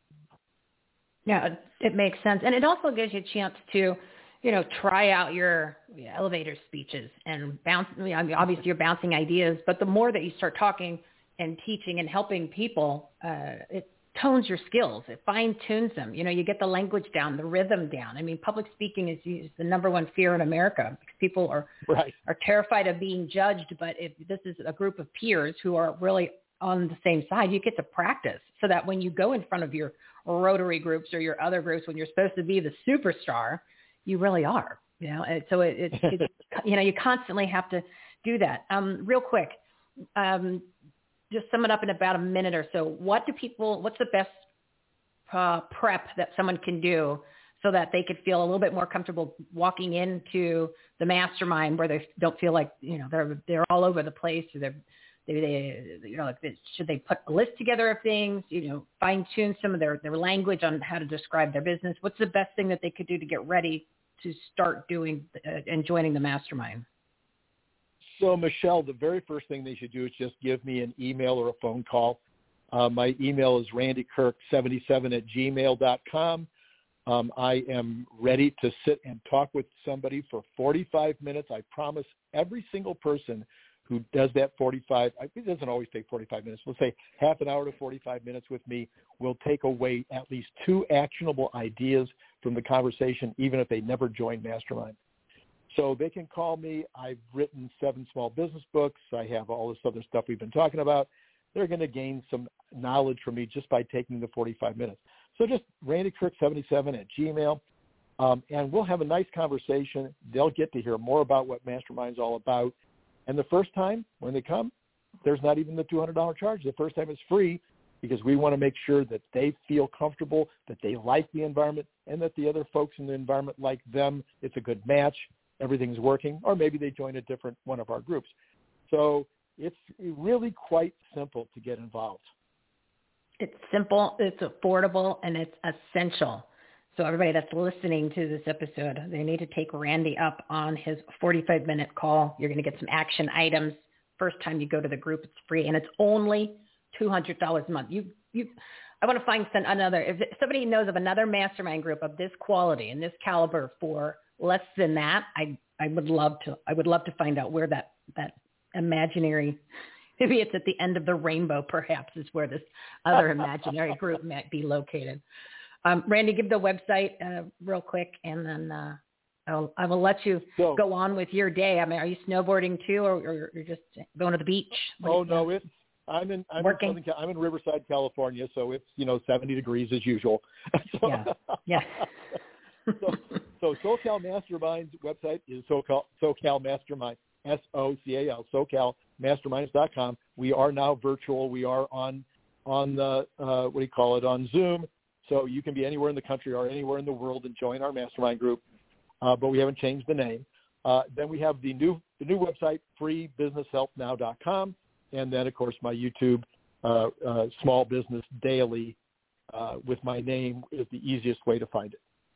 Yeah, it makes sense. And it also gives you a chance to, you know, try out your elevator speeches and bounce. I mean, obviously you're bouncing ideas, but the more that you start talking and teaching and helping people, uh, it tones your skills. It fine tunes them. You know, you get the language down, the rhythm down. I mean, public speaking is, is the number one fear in America because people are, right. are terrified of being judged. But if this is a group of peers who are really on the same side, you get to practice so that when you go in front of your Rotary groups or your other groups, when you're supposed to be the superstar, you really are, you know, and so it, it, it you know, you constantly have to do that. Um, real quick, um, just sum it up in about a minute or so. What do people, what's the best uh, prep that someone can do so that they could feel a little bit more comfortable walking into the mastermind where they don't feel like, you know, they're, they're all over the place or they're, They, they, you know, like this, should they put a list together of things, you know, fine tune some of their, their language on how to describe their business? What's the best thing that they could do to get ready to start doing uh, and joining the mastermind? So, Michelle, the very first thing they should do is just give me an email or a phone call. Uh, my email is randy kirk seventy-seven at gmail dot com. Um, I am ready to sit and talk with somebody for forty-five minutes. I promise every single person who does that forty-five, it doesn't always take forty-five minutes. We'll say half an hour to forty-five minutes with me will take away at least two actionable ideas from the conversation, even if they never join Mastermind. So they can call me. I've written seven small business books. I have all this other stuff we've been talking about. They're going to gain some knowledge from me just by taking the forty-five minutes. So just randy kirk seventy-seven at Gmail, um, and we'll have a nice conversation. They'll get to hear more about what Mastermind's all about. And the first time when they come, there's not even the two hundred dollars charge. The first time it's free because we want to make sure that they feel comfortable, that they like the environment, and that the other folks in the environment like them. It's a good match. Everything's working. Or maybe they join a different one of our groups. So it's really quite simple to get involved. It's simple, it's affordable, and it's essential. So everybody that's listening to this episode, they need to take Randy up on his forty-five minute call. You're going to get some action items. First time you go to the group, it's free, and it's only two hundred dollars a month. You, you, I want to find some another, if somebody knows of another mastermind group of this quality and this caliber for less than that, I, I would love to, I would love to find out where that, that imaginary, maybe it's at the end of the rainbow, perhaps, is where this other imaginary group might be located. Um, Randy, give the website uh, real quick, and then uh, I'll, I will let you so, go on with your day. I mean, are you snowboarding too, or, or you're just going to the beach? What oh no, it's I'm in I'm working? in, I'm in Riverside, California, so it's you know seventy degrees as usual. so, yeah, yeah. so, so SoCal Mastermind's website is SoCal SoCal Mastermind S O C A L SoCal Masterminds dot com. We are now virtual. We are on on the uh, what do you call it on Zoom. So you can be anywhere in the country or anywhere in the world and join our mastermind group, uh, but we haven't changed the name. Uh, then we have the new the new website, free business help now dot com, and then, of course, my YouTube, uh, uh, Small Business Daily, uh, with my name is the easiest way to find it.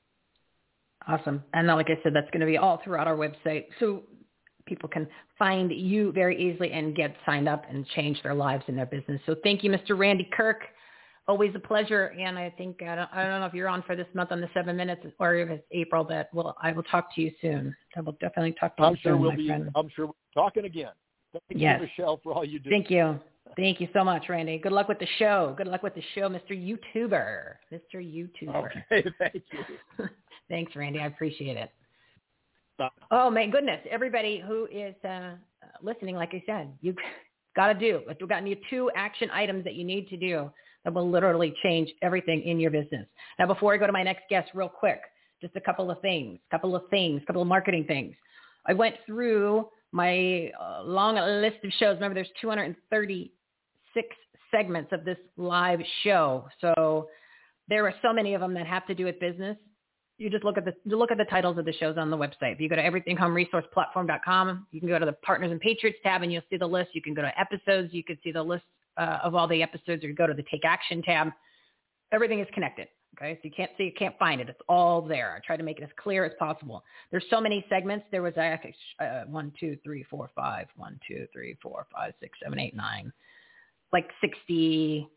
Awesome. And like I said, that's going to be all throughout our website, so people can find you very easily and get signed up and change their lives and their business. So thank you, Mister Randy Kirk. always a pleasure. And I think, I don't, I don't know if you're on for this month on the seven minutes or if it's April, but well, I will talk to you soon. I will definitely talk to I'm you sure soon, we'll my be, friend. I'm sure we'll be talking again. Thank yes. you, Michelle, for all you do. Thank you. Thank you so much, Randy. Good luck with the show. Good luck with the show, Mister YouTuber. Mister YouTuber. Okay, thank you. Thanks, Randy. I appreciate it. Bye. Oh, my goodness. Everybody who is uh, listening, like I said, you've got to do. We've got you two action items that you need to do that will literally change everything in your business. Now, before I go to my next guest, real quick, just a couple of things, couple of things, couple of marketing things. I went through my uh, long list of shows. Remember, there's two hundred thirty-six segments of this live show. So there are so many of them that have to do with business. You just look at the you look at the titles of the shows on the website. If you go to everything home resource platform dot com, you can go to the Partners and Patriots tab and you'll see the list. You can go to episodes. You can see the list uh, of all the episodes, or you go to the Take Action tab. Everything is connected. Okay, so you can't see, you can't find it. It's all there. I try to make it as clear as possible. There's so many segments. There was uh, one, two, three, four, five, one, two, three, four, five, six, seven, eight, nine, like sixty.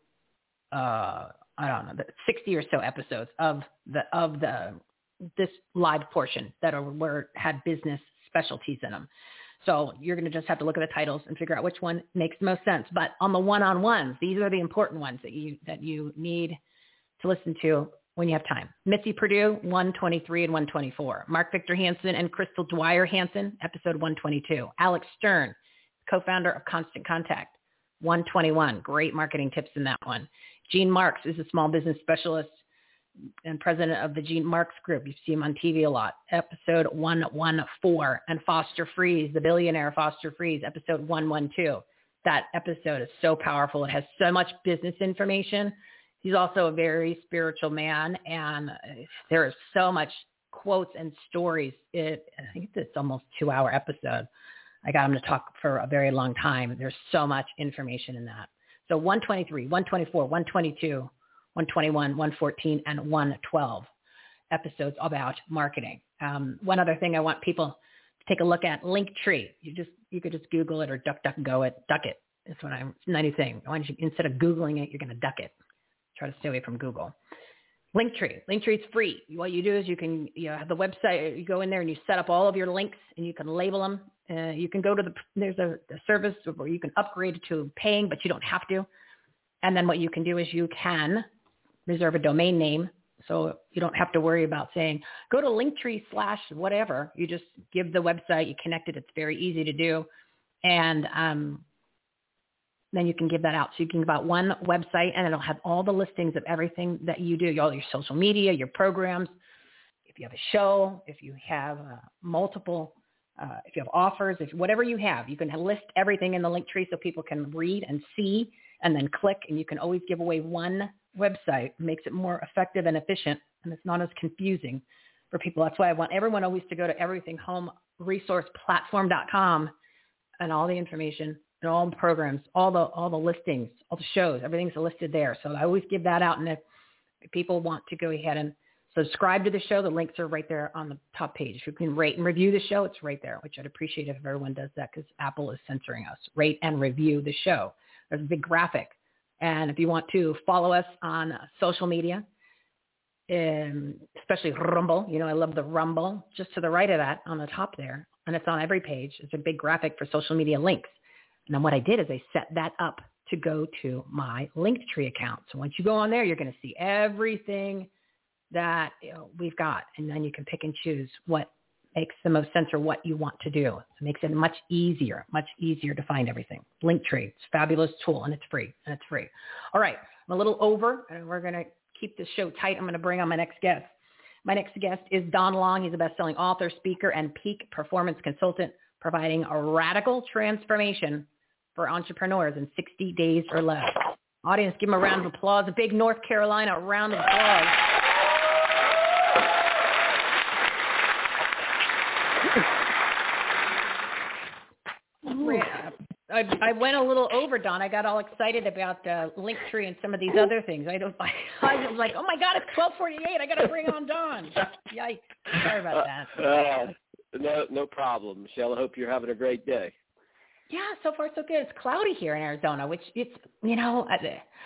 Uh, I don't know, sixty or so episodes of the of the this live portion that are where had business specialties in them. So you're going to just have to look at the titles and figure out which one makes the most sense. But on the one-on-ones, these are the important ones that you that you need to listen to when you have time. Mitzi Perdue, one twenty-three and one twenty-four. Mark Victor Hansen and Crystal Dwyer Hansen, episode one twenty-two. Alex Stern, co-founder of Constant Contact, one twenty-one. Great marketing tips in that one. Gene Marks is a small business specialist and president of the Gene Marks Group. You see him on T V a lot. Episode one fourteen. And Foster Freeze, the billionaire Foster Freeze, episode one twelve. That episode is so powerful. It has so much business information. He's also a very spiritual man, and there is so much quotes and stories. It, I think it's almost a two-hour episode. I got him to talk for a very long time. There's so much information in that. So one twenty-three, one twenty-four, one twenty-two, one twenty-one, one fourteen, and one twelve episodes about marketing. Um, one other thing I want people to take a look at, Linktree. You just you could just Google it or DuckDuckGo it, duck it. That's what I'm. It's a nice thing. Why don't you, instead of Googling it, you're going to duck it. Try to stay away from Google. Linktree. Linktree is free. What you do is you can you know, have the website. You go in there and you set up all of your links, and you can label them. Uh, you can go to the there's a, a service where you can upgrade to paying, but you don't have to. And then what you can do is you can reserve a domain name, so you don't have to worry about saying go to Linktree slash whatever. You just give the website, you connect it. It's very easy to do, and um, then you can give that out. So you can give out one website, and it'll have all the listings of everything that you do, all your social media, your programs. If you have a show, if you have uh, multiple, uh, if you have offers, if whatever you have, you can list everything in the Linktree so people can read and see and then click. And you can always give away one website. It makes it more effective and efficient, and it's not as confusing for people. That's why I want everyone always to go to everything home resource platform dot com and all the information. And all the programs, all the all the listings, all the shows, everything's listed there. So I always give that out. And if, if people want to go ahead and subscribe to the show, the links are right there on the top page. If you can rate and review the show, it's right there, which I'd appreciate if everyone does that because Apple is censoring us. Rate and review the show. There's a big graphic. And if you want to follow us on social media, um, especially Rumble, you know, I love the Rumble, just to the right of that on the top there. And it's on every page. It's a big graphic for social media links. And then what I did is I set that up to go to my Linktree account. So once you go on there, you're going to see everything that you know, we've got. And then you can pick and choose what makes the most sense or what you want to do. So it makes it much easier, much easier to find everything. Linktree, it's a fabulous tool, and it's free, and it's free. All right, I'm a little over, and we're going to keep this show tight. I'm going to bring on my next guest. My next guest is Don Long. He's a best-selling author, speaker, and peak performance consultant, providing a radical transformation for entrepreneurs in sixty days or less. Audience, give him a round of applause. A big North Carolina round of applause. I, I went a little over, Don. I got all excited about uh, Linktree and some of these other things. I don't. I, I was like, oh my God, it's twelve forty-eight. I got to bring on Don. Yikes! Sorry about that. Uh, no, no problem, Michelle. I hope you're having a great day. Yeah, so far so good. It's cloudy here in Arizona, which it's, you know,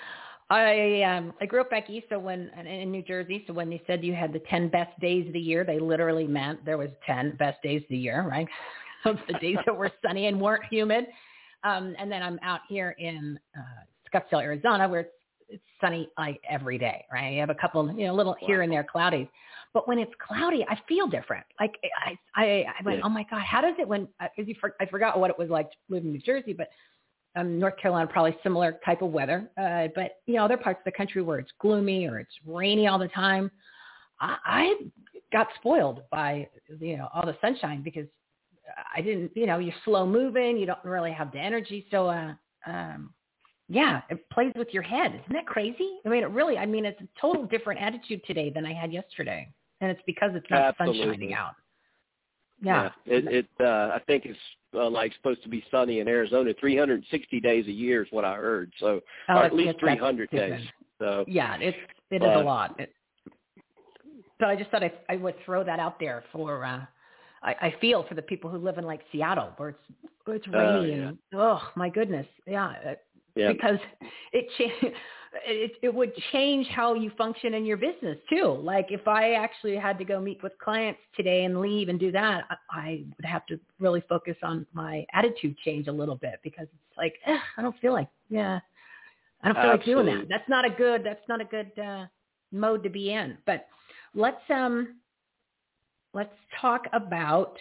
I um, I grew up back east, so when in New Jersey. So when they said you had the ten best days of the year, they literally meant there was ten best days of the year, right? So the days that were sunny and weren't humid. Um, and then I'm out here in uh, Scottsdale, Arizona, where it's, it's sunny like every day, right? You have a couple, you know, little wow. here and there cloudy. But when it's cloudy, I feel different. Like I, I, I went, yeah. oh my God, how does it when? Because you, for, I forgot what it was like to live in New Jersey, but um, North Carolina probably similar type of weather. Uh, but you know, other parts of the country where it's gloomy or it's rainy all the time, I, I got spoiled by you know all the sunshine because I didn't. You know, you're slow moving, you don't really have the energy, so. Uh, um, Yeah, it plays with your head. Isn't that crazy? I mean, it really, I mean, it's a total different attitude today than I had yesterday. And it's because it's not Absolutely. sun shining out. Yeah. yeah it, it uh, I think it's uh, like supposed to be sunny in Arizona three hundred sixty days a year is what I heard. So, oh, or at least three hundred days. So, yeah, it's, it is uh, a lot. It, but I just thought I, I would throw that out there for, uh, I, I feel for the people who live in like Seattle where it's, where it's rainy uh, yeah. and, oh my goodness. Yeah. It, Yeah. Because it, cha- it it would change how you function in your business too. Like if I actually had to go meet with clients today and leave and do that, I, I would have to really focus on my attitude change a little bit because it's like eh, I don't feel like yeah, I don't feel Absolutely. like doing that. That's not a good that's not a good uh, mode to be in. But let's um let's talk about.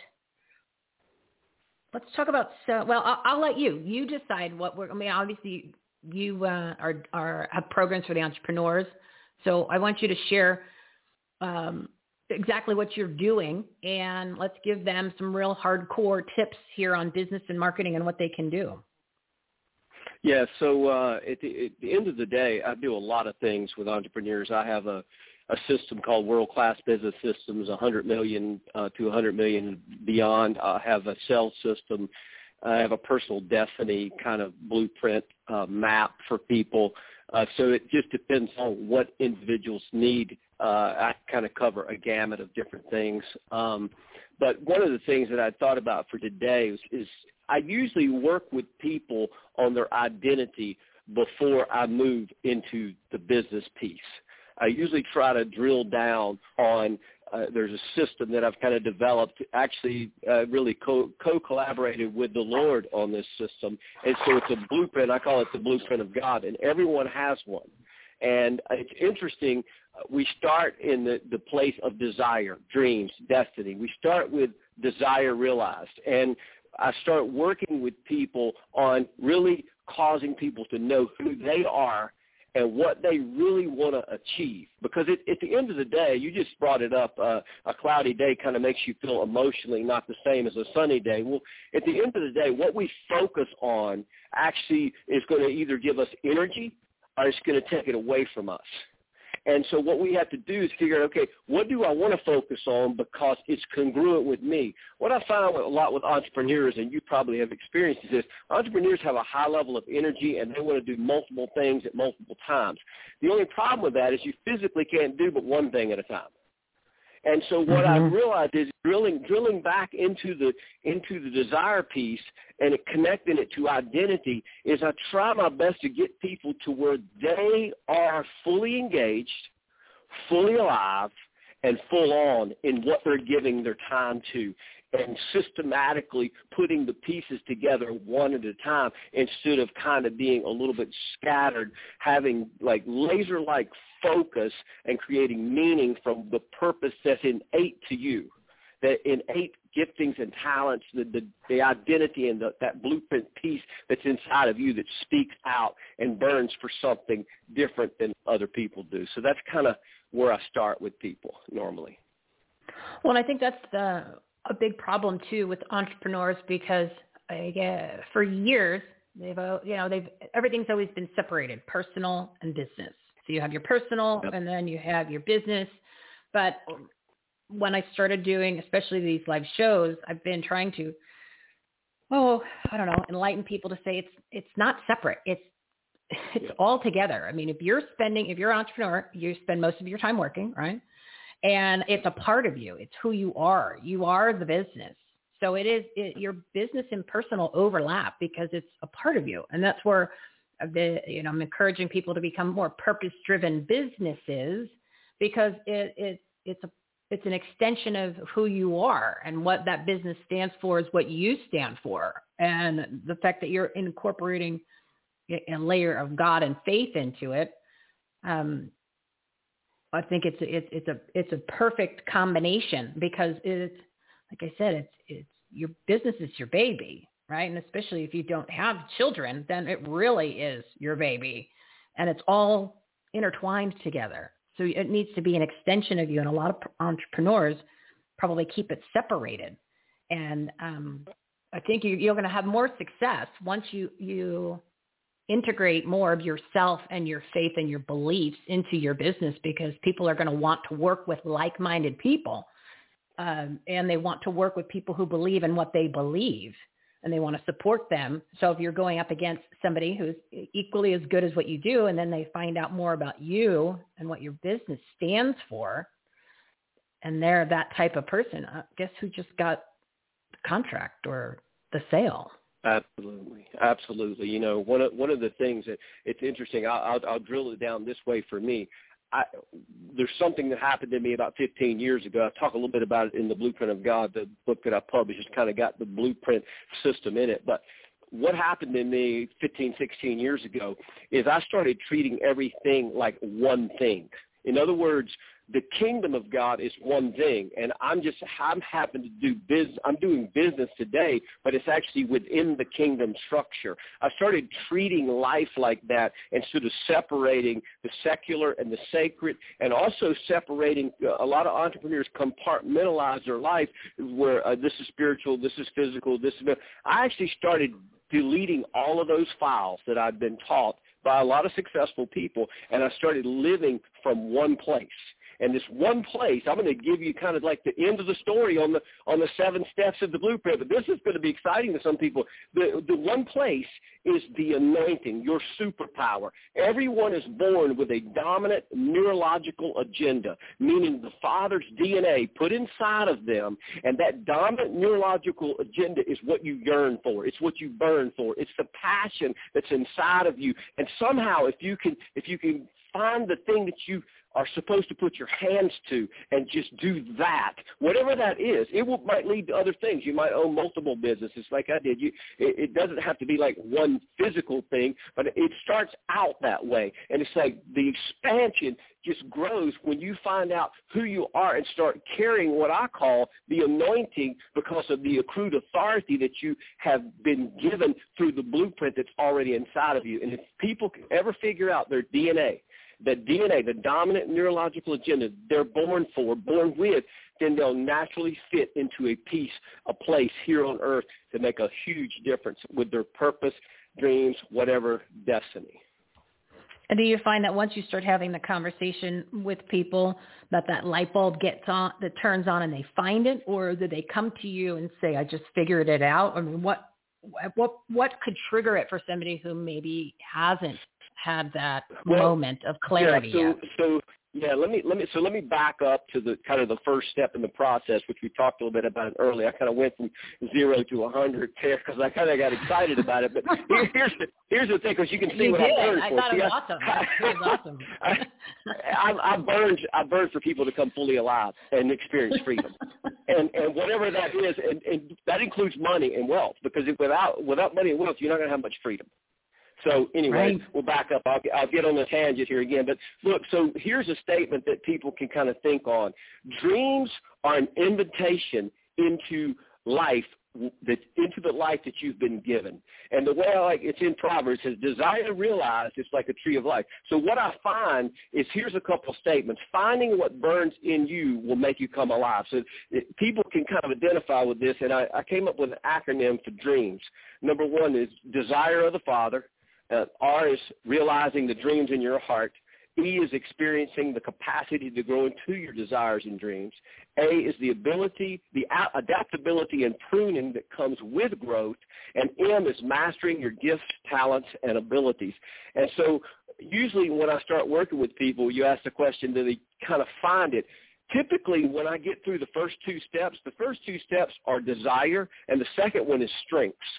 Let's talk about, uh, well, I'll, I'll let you. You decide what we're, I mean, obviously you uh, are, are have programs for the entrepreneurs. So I want you to share um, exactly what you're doing and let's give them some real hardcore tips here on business and marketing and what they can do. Yeah, so uh, at, the, at the end of the day, I do a lot of things with entrepreneurs. I have a a system called World Class Business Systems, one hundred million uh, to one hundred million beyond. I have a sales system. I have a personal destiny kind of blueprint uh, map for people. Uh, so it just depends on what individuals need. Uh, I kind of cover a gamut of different things. Um, but one of the things that I thought about for today is, is I usually work with people on their identity before I move into the business piece. I usually try to drill down on, uh, there's a system that I've kind of developed, actually uh, really co- co-collaborated with the Lord on this system. And so it's a blueprint. I call it the blueprint of God, and everyone has one. And it's interesting. We start in the, the place of desire, dreams, destiny. We start with desire realized. And I start working with people on really causing people to know who they are and what they really want to achieve. Because it, at the end of the day, you just brought it up, uh, a cloudy day kind of makes you feel emotionally not the same as a sunny day. Well, at the end of the day, what we focus on actually is going to either give us energy or it's going to take it away from us. And so what we have to do is figure out, okay, what do I want to focus on because it's congruent with me? What I find with, a lot with entrepreneurs, and you probably have experienced this, entrepreneurs have a high level of energy and they want to do multiple things at multiple times. The only problem with that is you physically can't do but one thing at a time. And so what mm-hmm. I realized is drilling drilling back into the into the desire piece and it, connecting it to identity is I try my best to get people to where they are fully engaged, fully alive, and full on in what they're giving their time to, and systematically putting the pieces together one at a time instead of kind of being a little bit scattered, having like laser-like focus and creating meaning from the purpose that's innate to you, that innate giftings and talents, the, the, the identity and the, that blueprint piece that's inside of you that speaks out and burns for something different than other people do. So that's kind of where I start with people normally. Well, and I think that's the, a big problem too with entrepreneurs because uh, for years they've uh, you know they've everything's always been separated, personal and business. So you have your personal yep. and then you have your business. But when I started doing, especially these live shows, I've been trying to, oh, I don't know, enlighten people to say it's it's not separate. It's it's yep. all together. I mean, if you're spending, if you're an entrepreneur, you spend most of your time working, right? And it's a part of you. It's who you are. You are the business. So it is it, your business and personal overlap because it's a part of you. And that's where the, you know, I'm encouraging people to become more purpose-driven businesses because it, it it's a it's an extension of who you are, and what that business stands for is what you stand for. And the fact that you're incorporating a layer of God and faith into it, um, I think it's it's it's a it's a perfect combination, because it's, like I said, it's it's your business is your baby, right? And especially if you don't have children, then it really is your baby, and it's all intertwined together. So it needs to be an extension of you, and a lot of entrepreneurs probably keep it separated. And um, I think you, you're going to have more success once you you integrate more of yourself and your faith and your beliefs into your business, because people are going to want to work with like-minded people, um, and they want to work with people who believe in what they believe, and they want to support them. So if you're going up against somebody who's equally as good as what you do, and then they find out more about you and what your business stands for, and they're that type of person, uh, guess who just got the contract or the sale? Absolutely, absolutely. You know, one of one of the things that it's interesting. I'll, I'll, I'll drill it down this way for me. I, there's something that happened to me about fifteen years ago. I talk a little bit about it in the Blueprint of God, the book that I published. It's kind of got the blueprint system in it. But what happened to me fifteen, sixteen years ago is I started treating everything like one thing. In other words, the kingdom of God is one thing, and I'm just I'm happen to do business. I'm doing business today, but it's actually within the kingdom structure. I started treating life like that instead of separating the secular and the sacred, and also separating. A lot of entrepreneurs compartmentalize their life, where uh, this is spiritual, this is physical, this is. I actually started deleting all of those files that I'd been taught by a lot of successful people, and I started living from one place. And this one place, I'm going to give you kind of like the end of the story on the on the seven steps of the blueprint, but this is going to be exciting to some people. The, the one place is the anointing, your superpower. Everyone is born with a dominant neurological agenda, meaning the Father's D N A put inside of them, and that dominant neurological agenda is what you yearn for. It's what you burn for. It's the passion that's inside of you. And somehow, if you can, if you can find the thing that you are supposed to put your hands to and just do that, whatever that is, it will, might lead to other things. You might own multiple businesses like I did. You, it, it doesn't have to be like one physical thing, but it starts out that way. And it's like the expansion just grows when you find out who you are and start carrying what I call the anointing, because of the accrued authority that you have been given through the blueprint that's already inside of you. And if people can ever figure out their D N A, the D N A, the dominant neurological agenda they're born for, born with, then they'll naturally fit into a piece, a place here on earth to make a huge difference with their purpose, dreams, whatever destiny. And do you find that once you start having the conversation with people, that that light bulb gets on, that turns on, and they find it, or do they come to you and say, "I just figured it out"? I mean, what what what could trigger it for somebody who maybe hasn't had that well, moment of clarity yeah, so, yet? So yeah, let me let me so let me back up to the kind of the first step in the process, which we talked a little bit about earlier. I kind of went from zero to a hundred there because I kind of got excited about it. But here, here's the here's the thing, because you can see you what did. I burned I for. thought See, it was I, awesome. It was awesome. I, I, I burned I burned for people to come fully alive and experience freedom, and and whatever that is, and, and that includes money and wealth, because if without without money and wealth, you're not going to have much freedom. So anyway, right. We'll back up. I'll, I'll get on the tangent here again. But look, so here's a statement that people can kind of think on. Dreams are an invitation into life, that into the life that you've been given. And the way I like, it's in Proverbs, it says, desire realized is like a tree of life. So what I find is, here's a couple of statements. Finding what burns in you will make you come alive. So it, people can kind of identify with this, and I, I came up with an acronym for dreams. Number one is desire of the Father. Uh, R is realizing the dreams in your heart. E is experiencing the capacity to grow into your desires and dreams. A is the ability, the adaptability and pruning that comes with growth. And M is mastering your gifts, talents, and abilities. And so usually when I start working with people, you ask the question, do they kind of find it? Typically, when I get through the first two steps, the first two steps are desire, and the second one is strengths.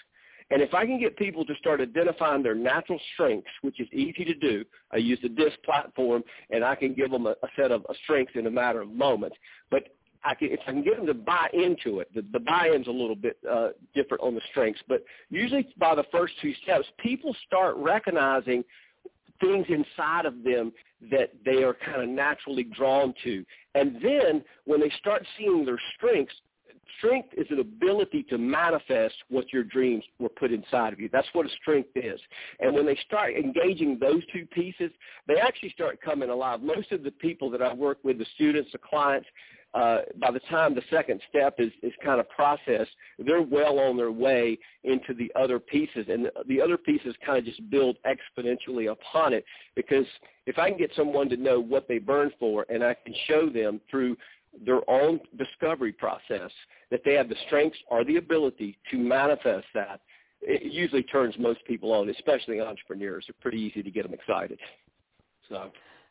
And if I can get people to start identifying their natural strengths, which is easy to do, I use the DISC platform, and I can give them a, a set of a strengths in a matter of moments. But I can, if I can get them to buy into it, the, the buy-in's a little bit uh, different on the strengths, but usually by the first two steps, people start recognizing things inside of them that they are kind of naturally drawn to. And then when they start seeing their strengths, strength is an ability to manifest what your dreams were put inside of you. That's what a strength is. And when they start engaging those two pieces, they actually start coming alive. Most of the people that I work with, the students, the clients, uh, by the time the second step is, is kind of processed, they're well on their way into the other pieces. And the, the other pieces kind of just build exponentially upon it, because if I can get someone to know what they burn for, and I can show them through their own discovery process that they have the strengths or the ability to manifest that, it usually turns most people on, especially entrepreneurs. They're pretty easy to get them excited. So,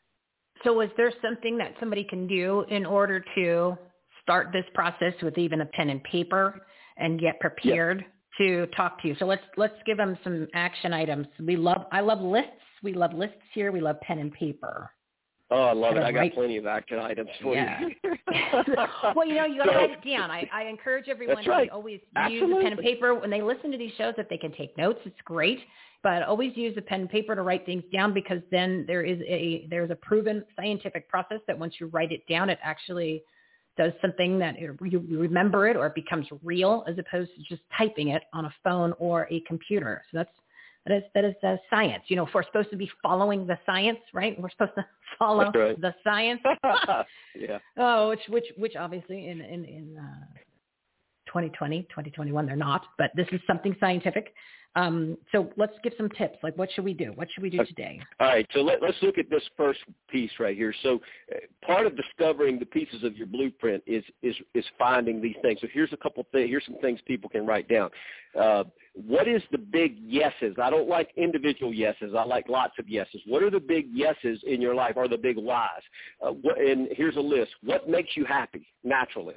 so is there something that somebody can do in order to start this process with even a pen and paper and get prepared yeah. to talk to you? So let's let's give them some action items. We love I love lists. We love lists here. We love pen and paper. Oh, I love it. I got right. plenty of action items for yeah. you. Well, you know, you got to so, write it down. I, I encourage everyone that's right. to always Absolutely. use a pen and paper. When they listen to these shows, if they can take notes, it's great. But always use a pen and paper to write things down, because then there is a there's a proven scientific process that once you write it down, it actually does something that it, you remember it, or it becomes real, as opposed to just typing it on a phone or a computer. So that's That is that is uh, science. You know, if we're supposed to be following the science, right? We're supposed to follow right. the science. yeah. Oh, which which which obviously in in in uh, twenty twenty, twenty twenty-one they're not. But this is something scientific. Um, so let's give some tips. Like, what should we do? What should we do today? All right. So let, let's look at this first piece right here. So uh, part of discovering the pieces of your blueprint is is is finding these things. So here's a couple things. Here's some things people can write down. Uh, what is the big yeses? I don't like individual yeses. I like lots of yeses. What are the big yeses in your life, or the big whys? Uh, what, and here's a list. What makes you happy naturally?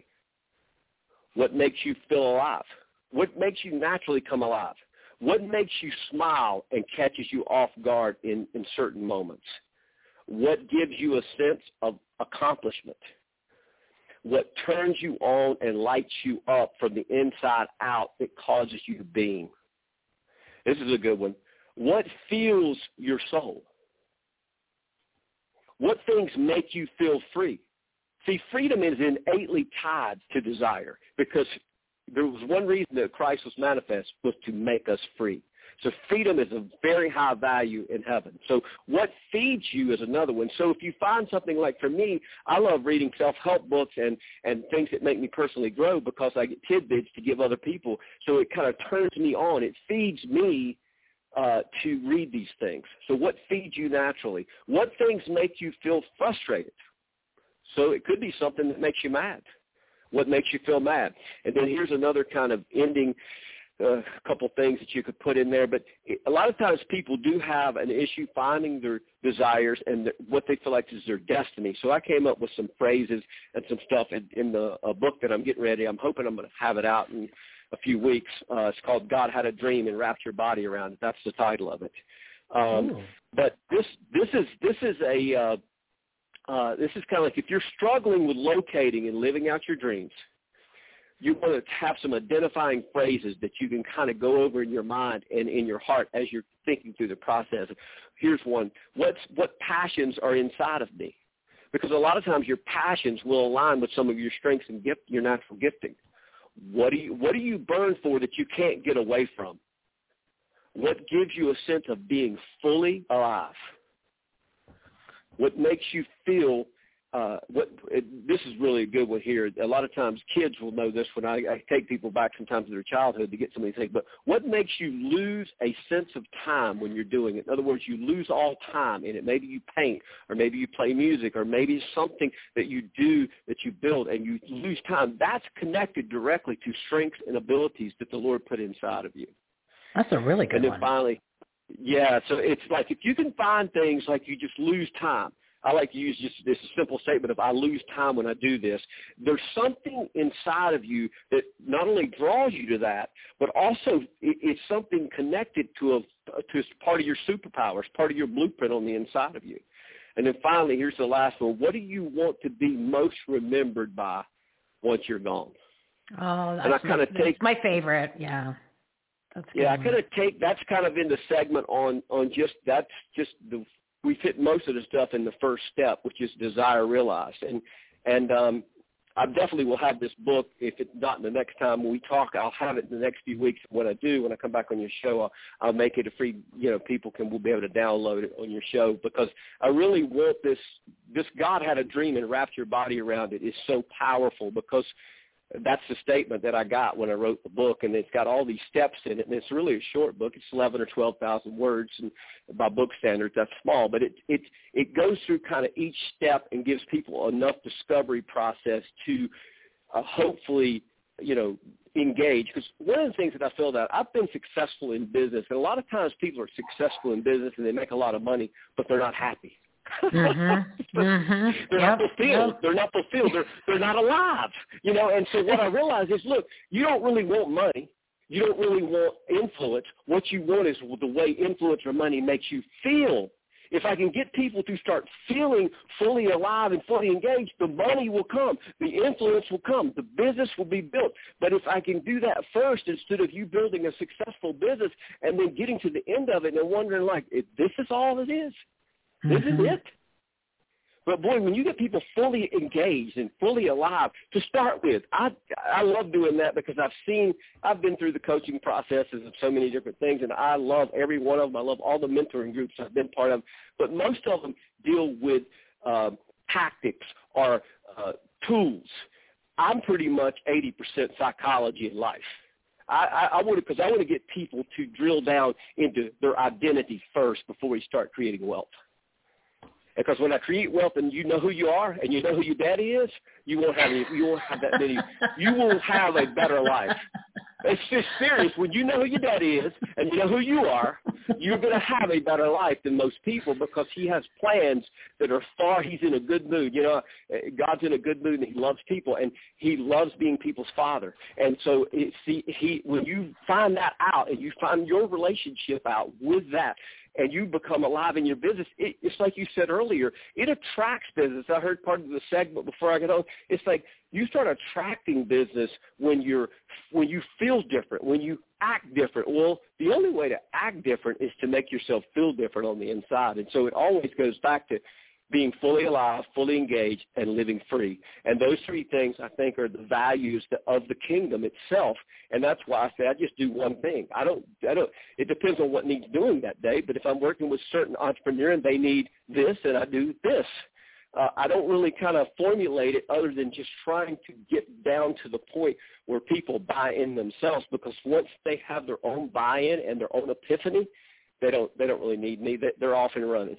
What makes you feel alive? What makes you naturally come alive? What makes you smile and catches you off guard in, in certain moments? What gives you a sense of accomplishment? What turns you on and lights you up from the inside out that causes you to beam? This is a good one. What fuels your soul? What things make you feel free? See, freedom is innately tied to desire, because there was one reason that Christ was manifest, was to make us free. So freedom is a very high value in heaven. So what feeds you is another one. So if you find something like, for me, I love reading self-help books and, and things that make me personally grow, because I get tidbits to give other people. So it kind of turns me on. It feeds me uh, to read these things. So what feeds you naturally? What things make you feel frustrated? So it could be something that makes you mad. What makes you feel mad? And then here's another kind of ending, a uh, couple things that you could put in there. But a lot of times people do have an issue finding their desires and the, what they feel like is their destiny. So I came up with some phrases and some stuff in, in the uh, book that I'm getting ready. I'm hoping I'm going to have it out in a few weeks. Uh, it's called God Had a Dream and Wrapped Your Body Around It. That's the title of it. Um, but this this is this is a uh, Uh, this is kind of like, if you're struggling with locating and living out your dreams, you want to have some identifying phrases that you can kind of go over in your mind and in your heart as you're thinking through the process. Here's one. What's, what passions are inside of me? Because a lot of times your passions will align with some of your strengths and gift, your natural gifting. What do you, what do you burn for that you can't get away from? What gives you a sense of being fully alive? What makes you feel, uh, what it, this is really a good one here. A lot of times kids will know this when I, I take people back sometimes to their childhood to get some of these things. But what makes you lose a sense of time when you're doing it? In other words, you lose all time in it. Maybe you paint, or maybe you play music, or maybe something that you do that you build and you lose time. That's connected directly to strengths and abilities that the Lord put inside of you. That's a really good one. And then one. finally, yeah, so it's like if you can find things like you just lose time. I like to use just this simple statement of I lose time when I do this. There's something inside of you that not only draws you to that, but also it, it's something connected to a to part of your superpowers, part of your blueprint on the inside of you. And then finally, here's the last one. What do you want to be most remembered by once you're gone? Oh, that's, and I kind of take my favorite. Yeah. That's yeah, I one. kind of take, that's kind of in the segment on, on just, that's just the, we fit most of the stuff in the first step, which is desire realized. And, and, um, I definitely will have this book. If it's not the next time we talk, I'll have it in the next few weeks. When I do, when I come back on your show, I'll, I'll make it a free, you know, people can will be able to download it on your show, because I really want this, this God had a dream and wrapped your body around it is so powerful, because that's the statement that I got when I wrote the book, and it's got all these steps in it, and it's really a short book. It's eleven or twelve thousand words, and by book standards, that's small, but it it it goes through kind of each step and gives people enough discovery process to uh, hopefully, you know, engage. Because one of the things that I feel that I've been successful in business, and a lot of times people are successful in business and they make a lot of money, but they're not happy. mm-hmm. Mm-hmm. They're yep. not fulfilled. Yep. They're not fulfilled. They're they're not alive. You know, and so what I realize is, look, you don't really want money. You don't really want influence. What you want is the way influence or money makes you feel. If I can get people to start feeling fully alive and fully engaged, the money will come. The influence will come. The business will be built. But if I can do that first, instead of you building a successful business and then getting to the end of it and wondering, like, if this is all it is, this mm-hmm. is it. But, boy, when you get people fully engaged and fully alive, to start with, I I love doing that, because I've seen, I've been through the coaching processes of so many different things, and I love every one of them. I love all the mentoring groups I've been part of. But most of them deal with uh, tactics or uh, tools. I'm pretty much eighty percent psychology in life. I, I, I want to, because I want to get people to drill down into their identity first before we start creating wealth. Because when I create wealth and you know who you are and you know who your daddy is, you won't have any, you won't have that many. You will have a better life. It's just serious. When you know who your daddy is and you know who you are, you're going to have a better life than most people, because he has plans that are far. He's in a good mood. You know, God's in a good mood, and he loves people, and he loves being people's father. And so it, see, he, when you find that out and you find your relationship out with that, and you become alive in your business, it, it's like you said earlier, it attracts business. I heard part of the segment before I got on. It's like you start attracting business when you're when you feel different, when you act different. Well, the only way to act different is to make yourself feel different on the inside. And so it always goes back to being fully alive, fully engaged, and living free. And those three things, I think, are the values of the kingdom itself. And that's why I say I just do one thing. I don't, I don't, it depends on what needs doing that day. But if I'm working with certain entrepreneurs and they need this, and I do this. Uh, I don't really kind of formulate it other than just trying to get down to the point where people buy in themselves, because once they have their own buy-in and their own epiphany, they don't, they don't really need me. They're off and running.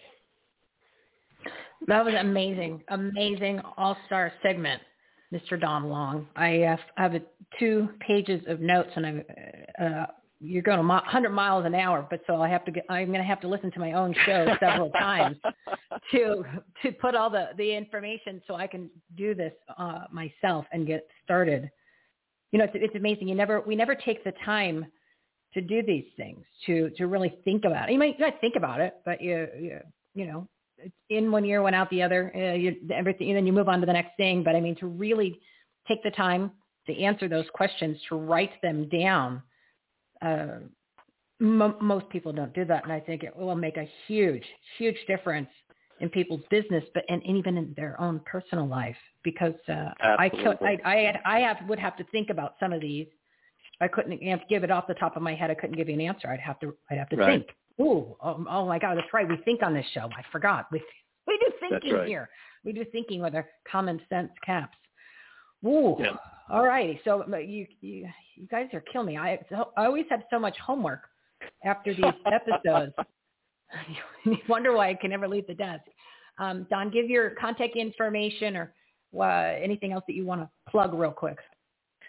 That was amazing, amazing all-star segment, Mister Don Long. I have, I have a, two pages of notes, and I'm, uh, you're going one hundred miles an hour, but so I have to get, I'm going to have to listen to my own show several times to to put all the, the information so I can do this uh, myself and get started. You know, it's, it's amazing. You never, we never take the time to do these things, to to really think about it. You might, you might think about it, but you you, you know. It's in one ear, one out the other, uh, you, everything, and then you move on to the next thing. But I mean, to really take the time to answer those questions, to write them down, uh, m- most people don't do that. And I think it will make a huge, huge difference in people's business, but and, and even in their own personal life. Because uh, I, could, I, I, had, I have, would have to think about some of these. I couldn't you know, give it off the top of my head. I couldn't give you an answer. I'd have to, I'd have to right. think. Ooh, oh, oh my God, that's right. We think on this show. I forgot. We we do thinking right. here. We do thinking with our common sense caps. Ooh, yeah. All righty. So you, you you guys are killing me. I I always have so much homework after these episodes. You wonder why I can never leave the desk. Um, Don, give your contact information or uh, anything else that you want to plug real quick.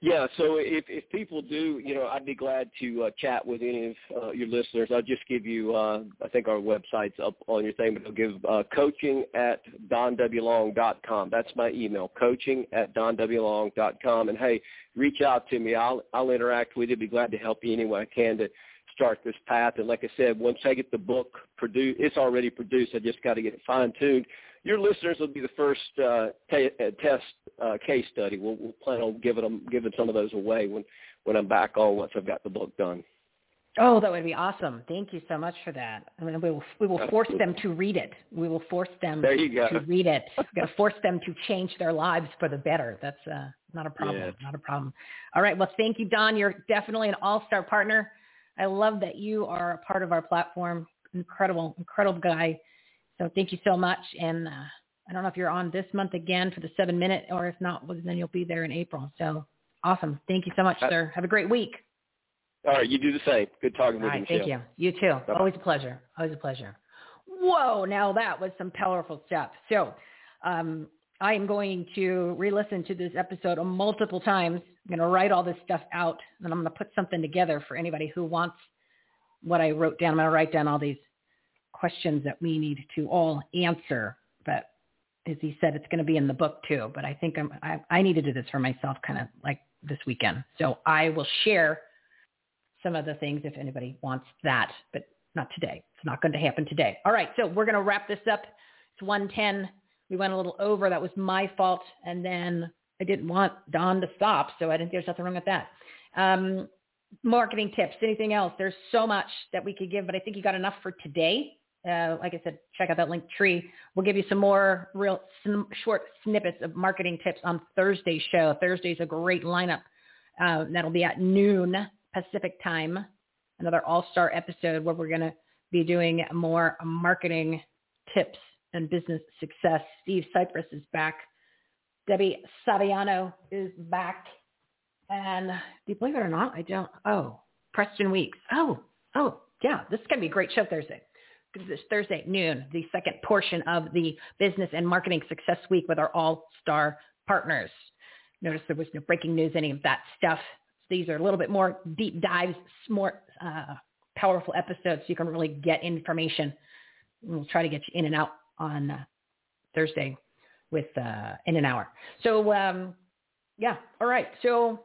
Yeah, so if, if people do, you know, I'd be glad to uh, chat with any of uh, your listeners. I'll just give you, uh, I think our website's up on your thing, but I'll give uh, coaching at don w long dot com. That's my email, coaching at don w long dot com. And, hey, reach out to me. I'll, I'll interact with you. I'd be glad to help you any way I can to start this path. And like I said, once I get the book produced, it's already produced. I just got to get it fine-tuned. Your listeners will be the first uh, t- uh, test uh, case study. We'll, we'll plan on giving them giving some of those away when, when I'm back on once I've got the book done. Oh, that would be awesome. Thank you so much for that. I mean, we will we will force them to read it. We will force them there you go. to read it. We're going to force them to change their lives for the better. That's uh, not a problem. Yeah. Not a problem. All right. Well, thank you, Don. You're definitely an all-star partner. I love that you are a part of our platform. Incredible, incredible guy. So thank you so much. And uh, I don't know if you're on this month again for the seven minute, or if not, well, then you'll be there in April. So awesome. Thank you so much, sir. Have a great week. All right. You do the same. Good talking with All you, right, thank Michelle. you. You too. Bye-bye. Always a pleasure. Always a pleasure. Whoa. Now that was some powerful stuff. So um, I am going to re-listen to this episode multiple times. I'm going to write all this stuff out, and I'm going to put something together for anybody who wants what I wrote down. I'm going to write down all these questions that we need to all answer. But as he said, it's going to be in the book too. But I think I'm, I, I need to do this for myself kind of like this weekend. So I will share some of the things if anybody wants that, but not today. It's not going to happen today. All right. So we're going to wrap this up. It's one ten. We went a little over. That was my fault. And then I didn't want Don to stop. So I didn't, there's nothing wrong with that. Um, marketing tips, anything else? There's so much that we could give, but I think you got enough for today. Uh, like I said, check out that link tree. We'll give you some more real some short snippets of marketing tips on Thursday's show. Thursday's a great lineup. Uh, that'll be at noon Pacific time, another all-star episode where we're going to be doing more marketing tips and business success. Steve Cypress is back. Debbie Saviano is back. And do you believe it or not? I don't. Oh, Preston Weeks. Oh, oh, yeah. This is going to be a great show Thursday. This Thursday at noon, the second portion of the Business and Marketing Success Week with our all-star partners. Notice there was no breaking news, any of that stuff. These are a little bit more deep dives, more uh, powerful episodes so you can really get information. We'll try to get you in and out on uh, Thursday with uh, in an hour. So, um, yeah. All right. So,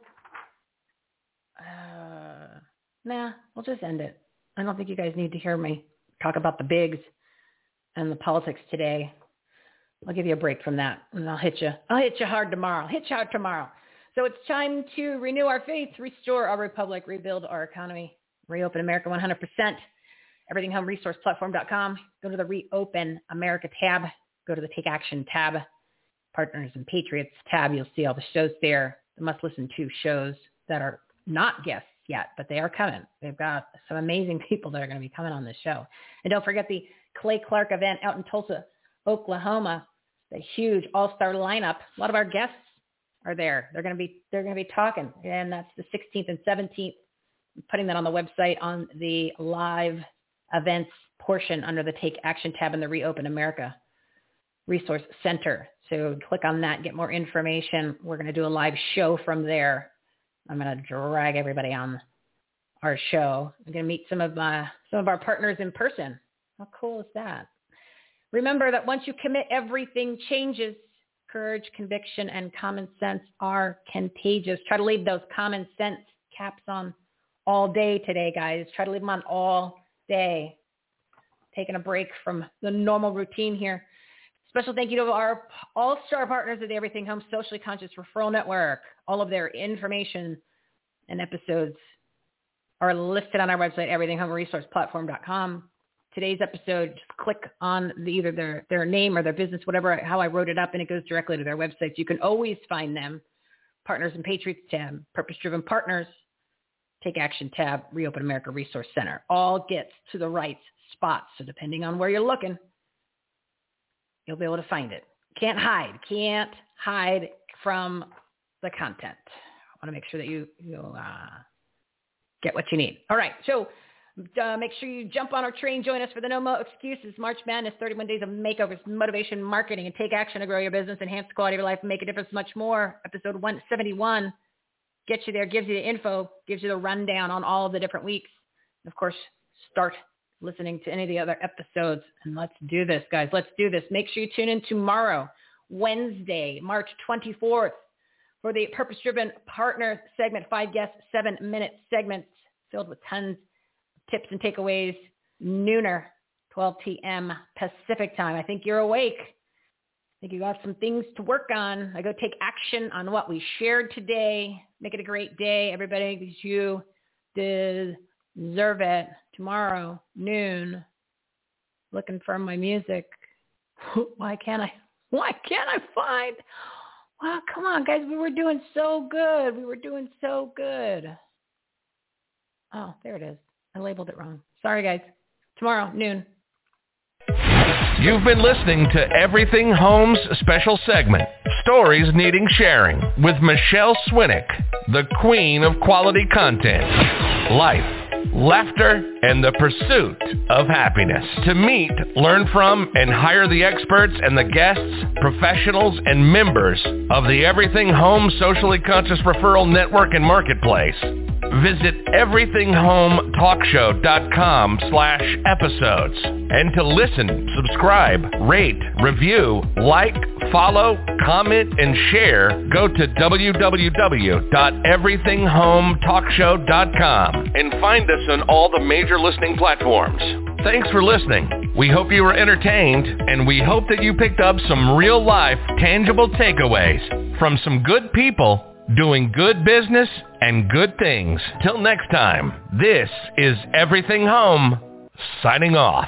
uh, nah, we'll just end it. I don't think you guys need to hear me talk about the bigs and the politics today. I'll give you a break from that, and I'll hit you. I'll hit you hard tomorrow. I'll hit you hard tomorrow. So it's time to renew our faith, restore our republic, rebuild our economy, reopen America one hundred percent. everything home resource platform dot com. Go to the Reopen America tab. Go to the Take Action tab. Partners and Patriots tab. You'll see all the shows there. The must-listen to shows that are not guests yet, but they are coming. They've got some amazing people that are going to be coming on this show. And don't forget the Clay Clark event out in Tulsa, Oklahoma. The huge all-star lineup. A lot of our guests are there. They're going to be they're going to be talking, and that's the sixteenth and seventeenth. I'm putting that on the website on the live events portion under the Take Action tab in the Reopen America Resource Center. So click on that, get more information. We're going to do a live show from there. I'm going to drag everybody on our show. I'm going to meet some of my some of our partners in person. How cool is that? Remember that once you commit, everything changes. Courage, conviction, and common sense are contagious. Try to leave those common sense caps on all day today, guys. Try to leave them on all day. Taking a break from the normal routine here. Special thank you to our all-star partners of the Everything Home Socially Conscious Referral Network. All of their information and episodes are listed on our website, everything home resource platform dot com. Today's episode, just click on the, either their, their name or their business, whatever, how I wrote it up, and it goes directly to their websites. You can always find them. Partners and Patriots tab, Purpose-Driven Partners, Take Action tab, Reopen America Resource Center. All gets to the right spots. So depending on where you're looking, you'll be able to find it. Can't hide. Can't hide from the content. I want to make sure that you, you uh, get what you need. All right. So uh, make sure you jump on our train. Join us for the No Mo Excuses March Madness, thirty-one days of makeovers, motivation, marketing, and take action to grow your business, enhance the quality of your life, and make a difference much more. Episode one seventy-one. gets you there, gives you the info, gives you the rundown on all of the different weeks. And of course, start listening to any of the other episodes. And let's do this, guys. Let's do this. Make sure you tune in tomorrow, Wednesday, March twenty-fourth, for the Purpose Driven Partner segment, five guests, seven minute segments filled with tons of tips and takeaways. Nooner, twelve p.m. Pacific time. I think you're awake. I think you got some things to work on. I go take action on what we shared today. Make it a great day, everybody, because you deserve it. Tomorrow, noon, looking for my music. Why can't I? Why can't I find? Wow, come on, guys. We were doing so good. We were doing so good. Oh, there it is. I labeled it wrong. Sorry, guys. Tomorrow, noon. You've been listening to Everything Homes special segment, Stories Needing Sharing, with Michelle Swinick, the queen of quality content, life, laughter, and the pursuit of happiness. To meet, learn from, and hire the experts and the guests, professionals, and members of the Everything Home Socially Conscious Referral Network and Marketplace, visit everything home talk show dot com slash episodes. And to listen, subscribe, rate, review, like, follow, comment, and share, go to w w w dot everything home talk show dot com and find us on all the major listening platforms. Thanks for listening. We hope you were entertained, and we hope that you picked up some real-life, tangible takeaways from some good people doing good business and good things. Till next time, this is Everything Home, signing off.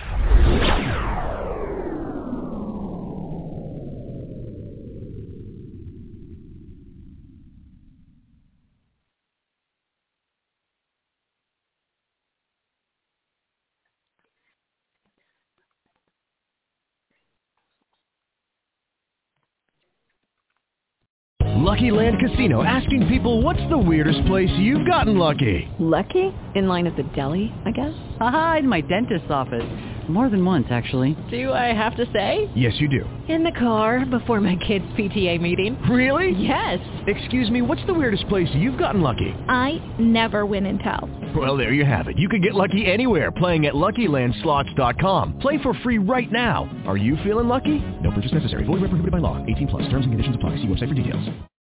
Lucky Land Casino, asking people, what's the weirdest place you've gotten lucky? Lucky? In line at the deli, I guess? Aha, in my dentist's office. More than once, actually. Do I have to say? Yes, you do. In the car before my kids' P T A meeting. Really? Yes. Excuse me, what's the weirdest place you've gotten lucky? I never win and tell. Well, there you have it. You can get lucky anywhere, playing at lucky land slots dot com. Play for free right now. Are you feeling lucky? No purchase necessary. Void where prohibited by law. eighteen plus. Terms and conditions apply. See website for details.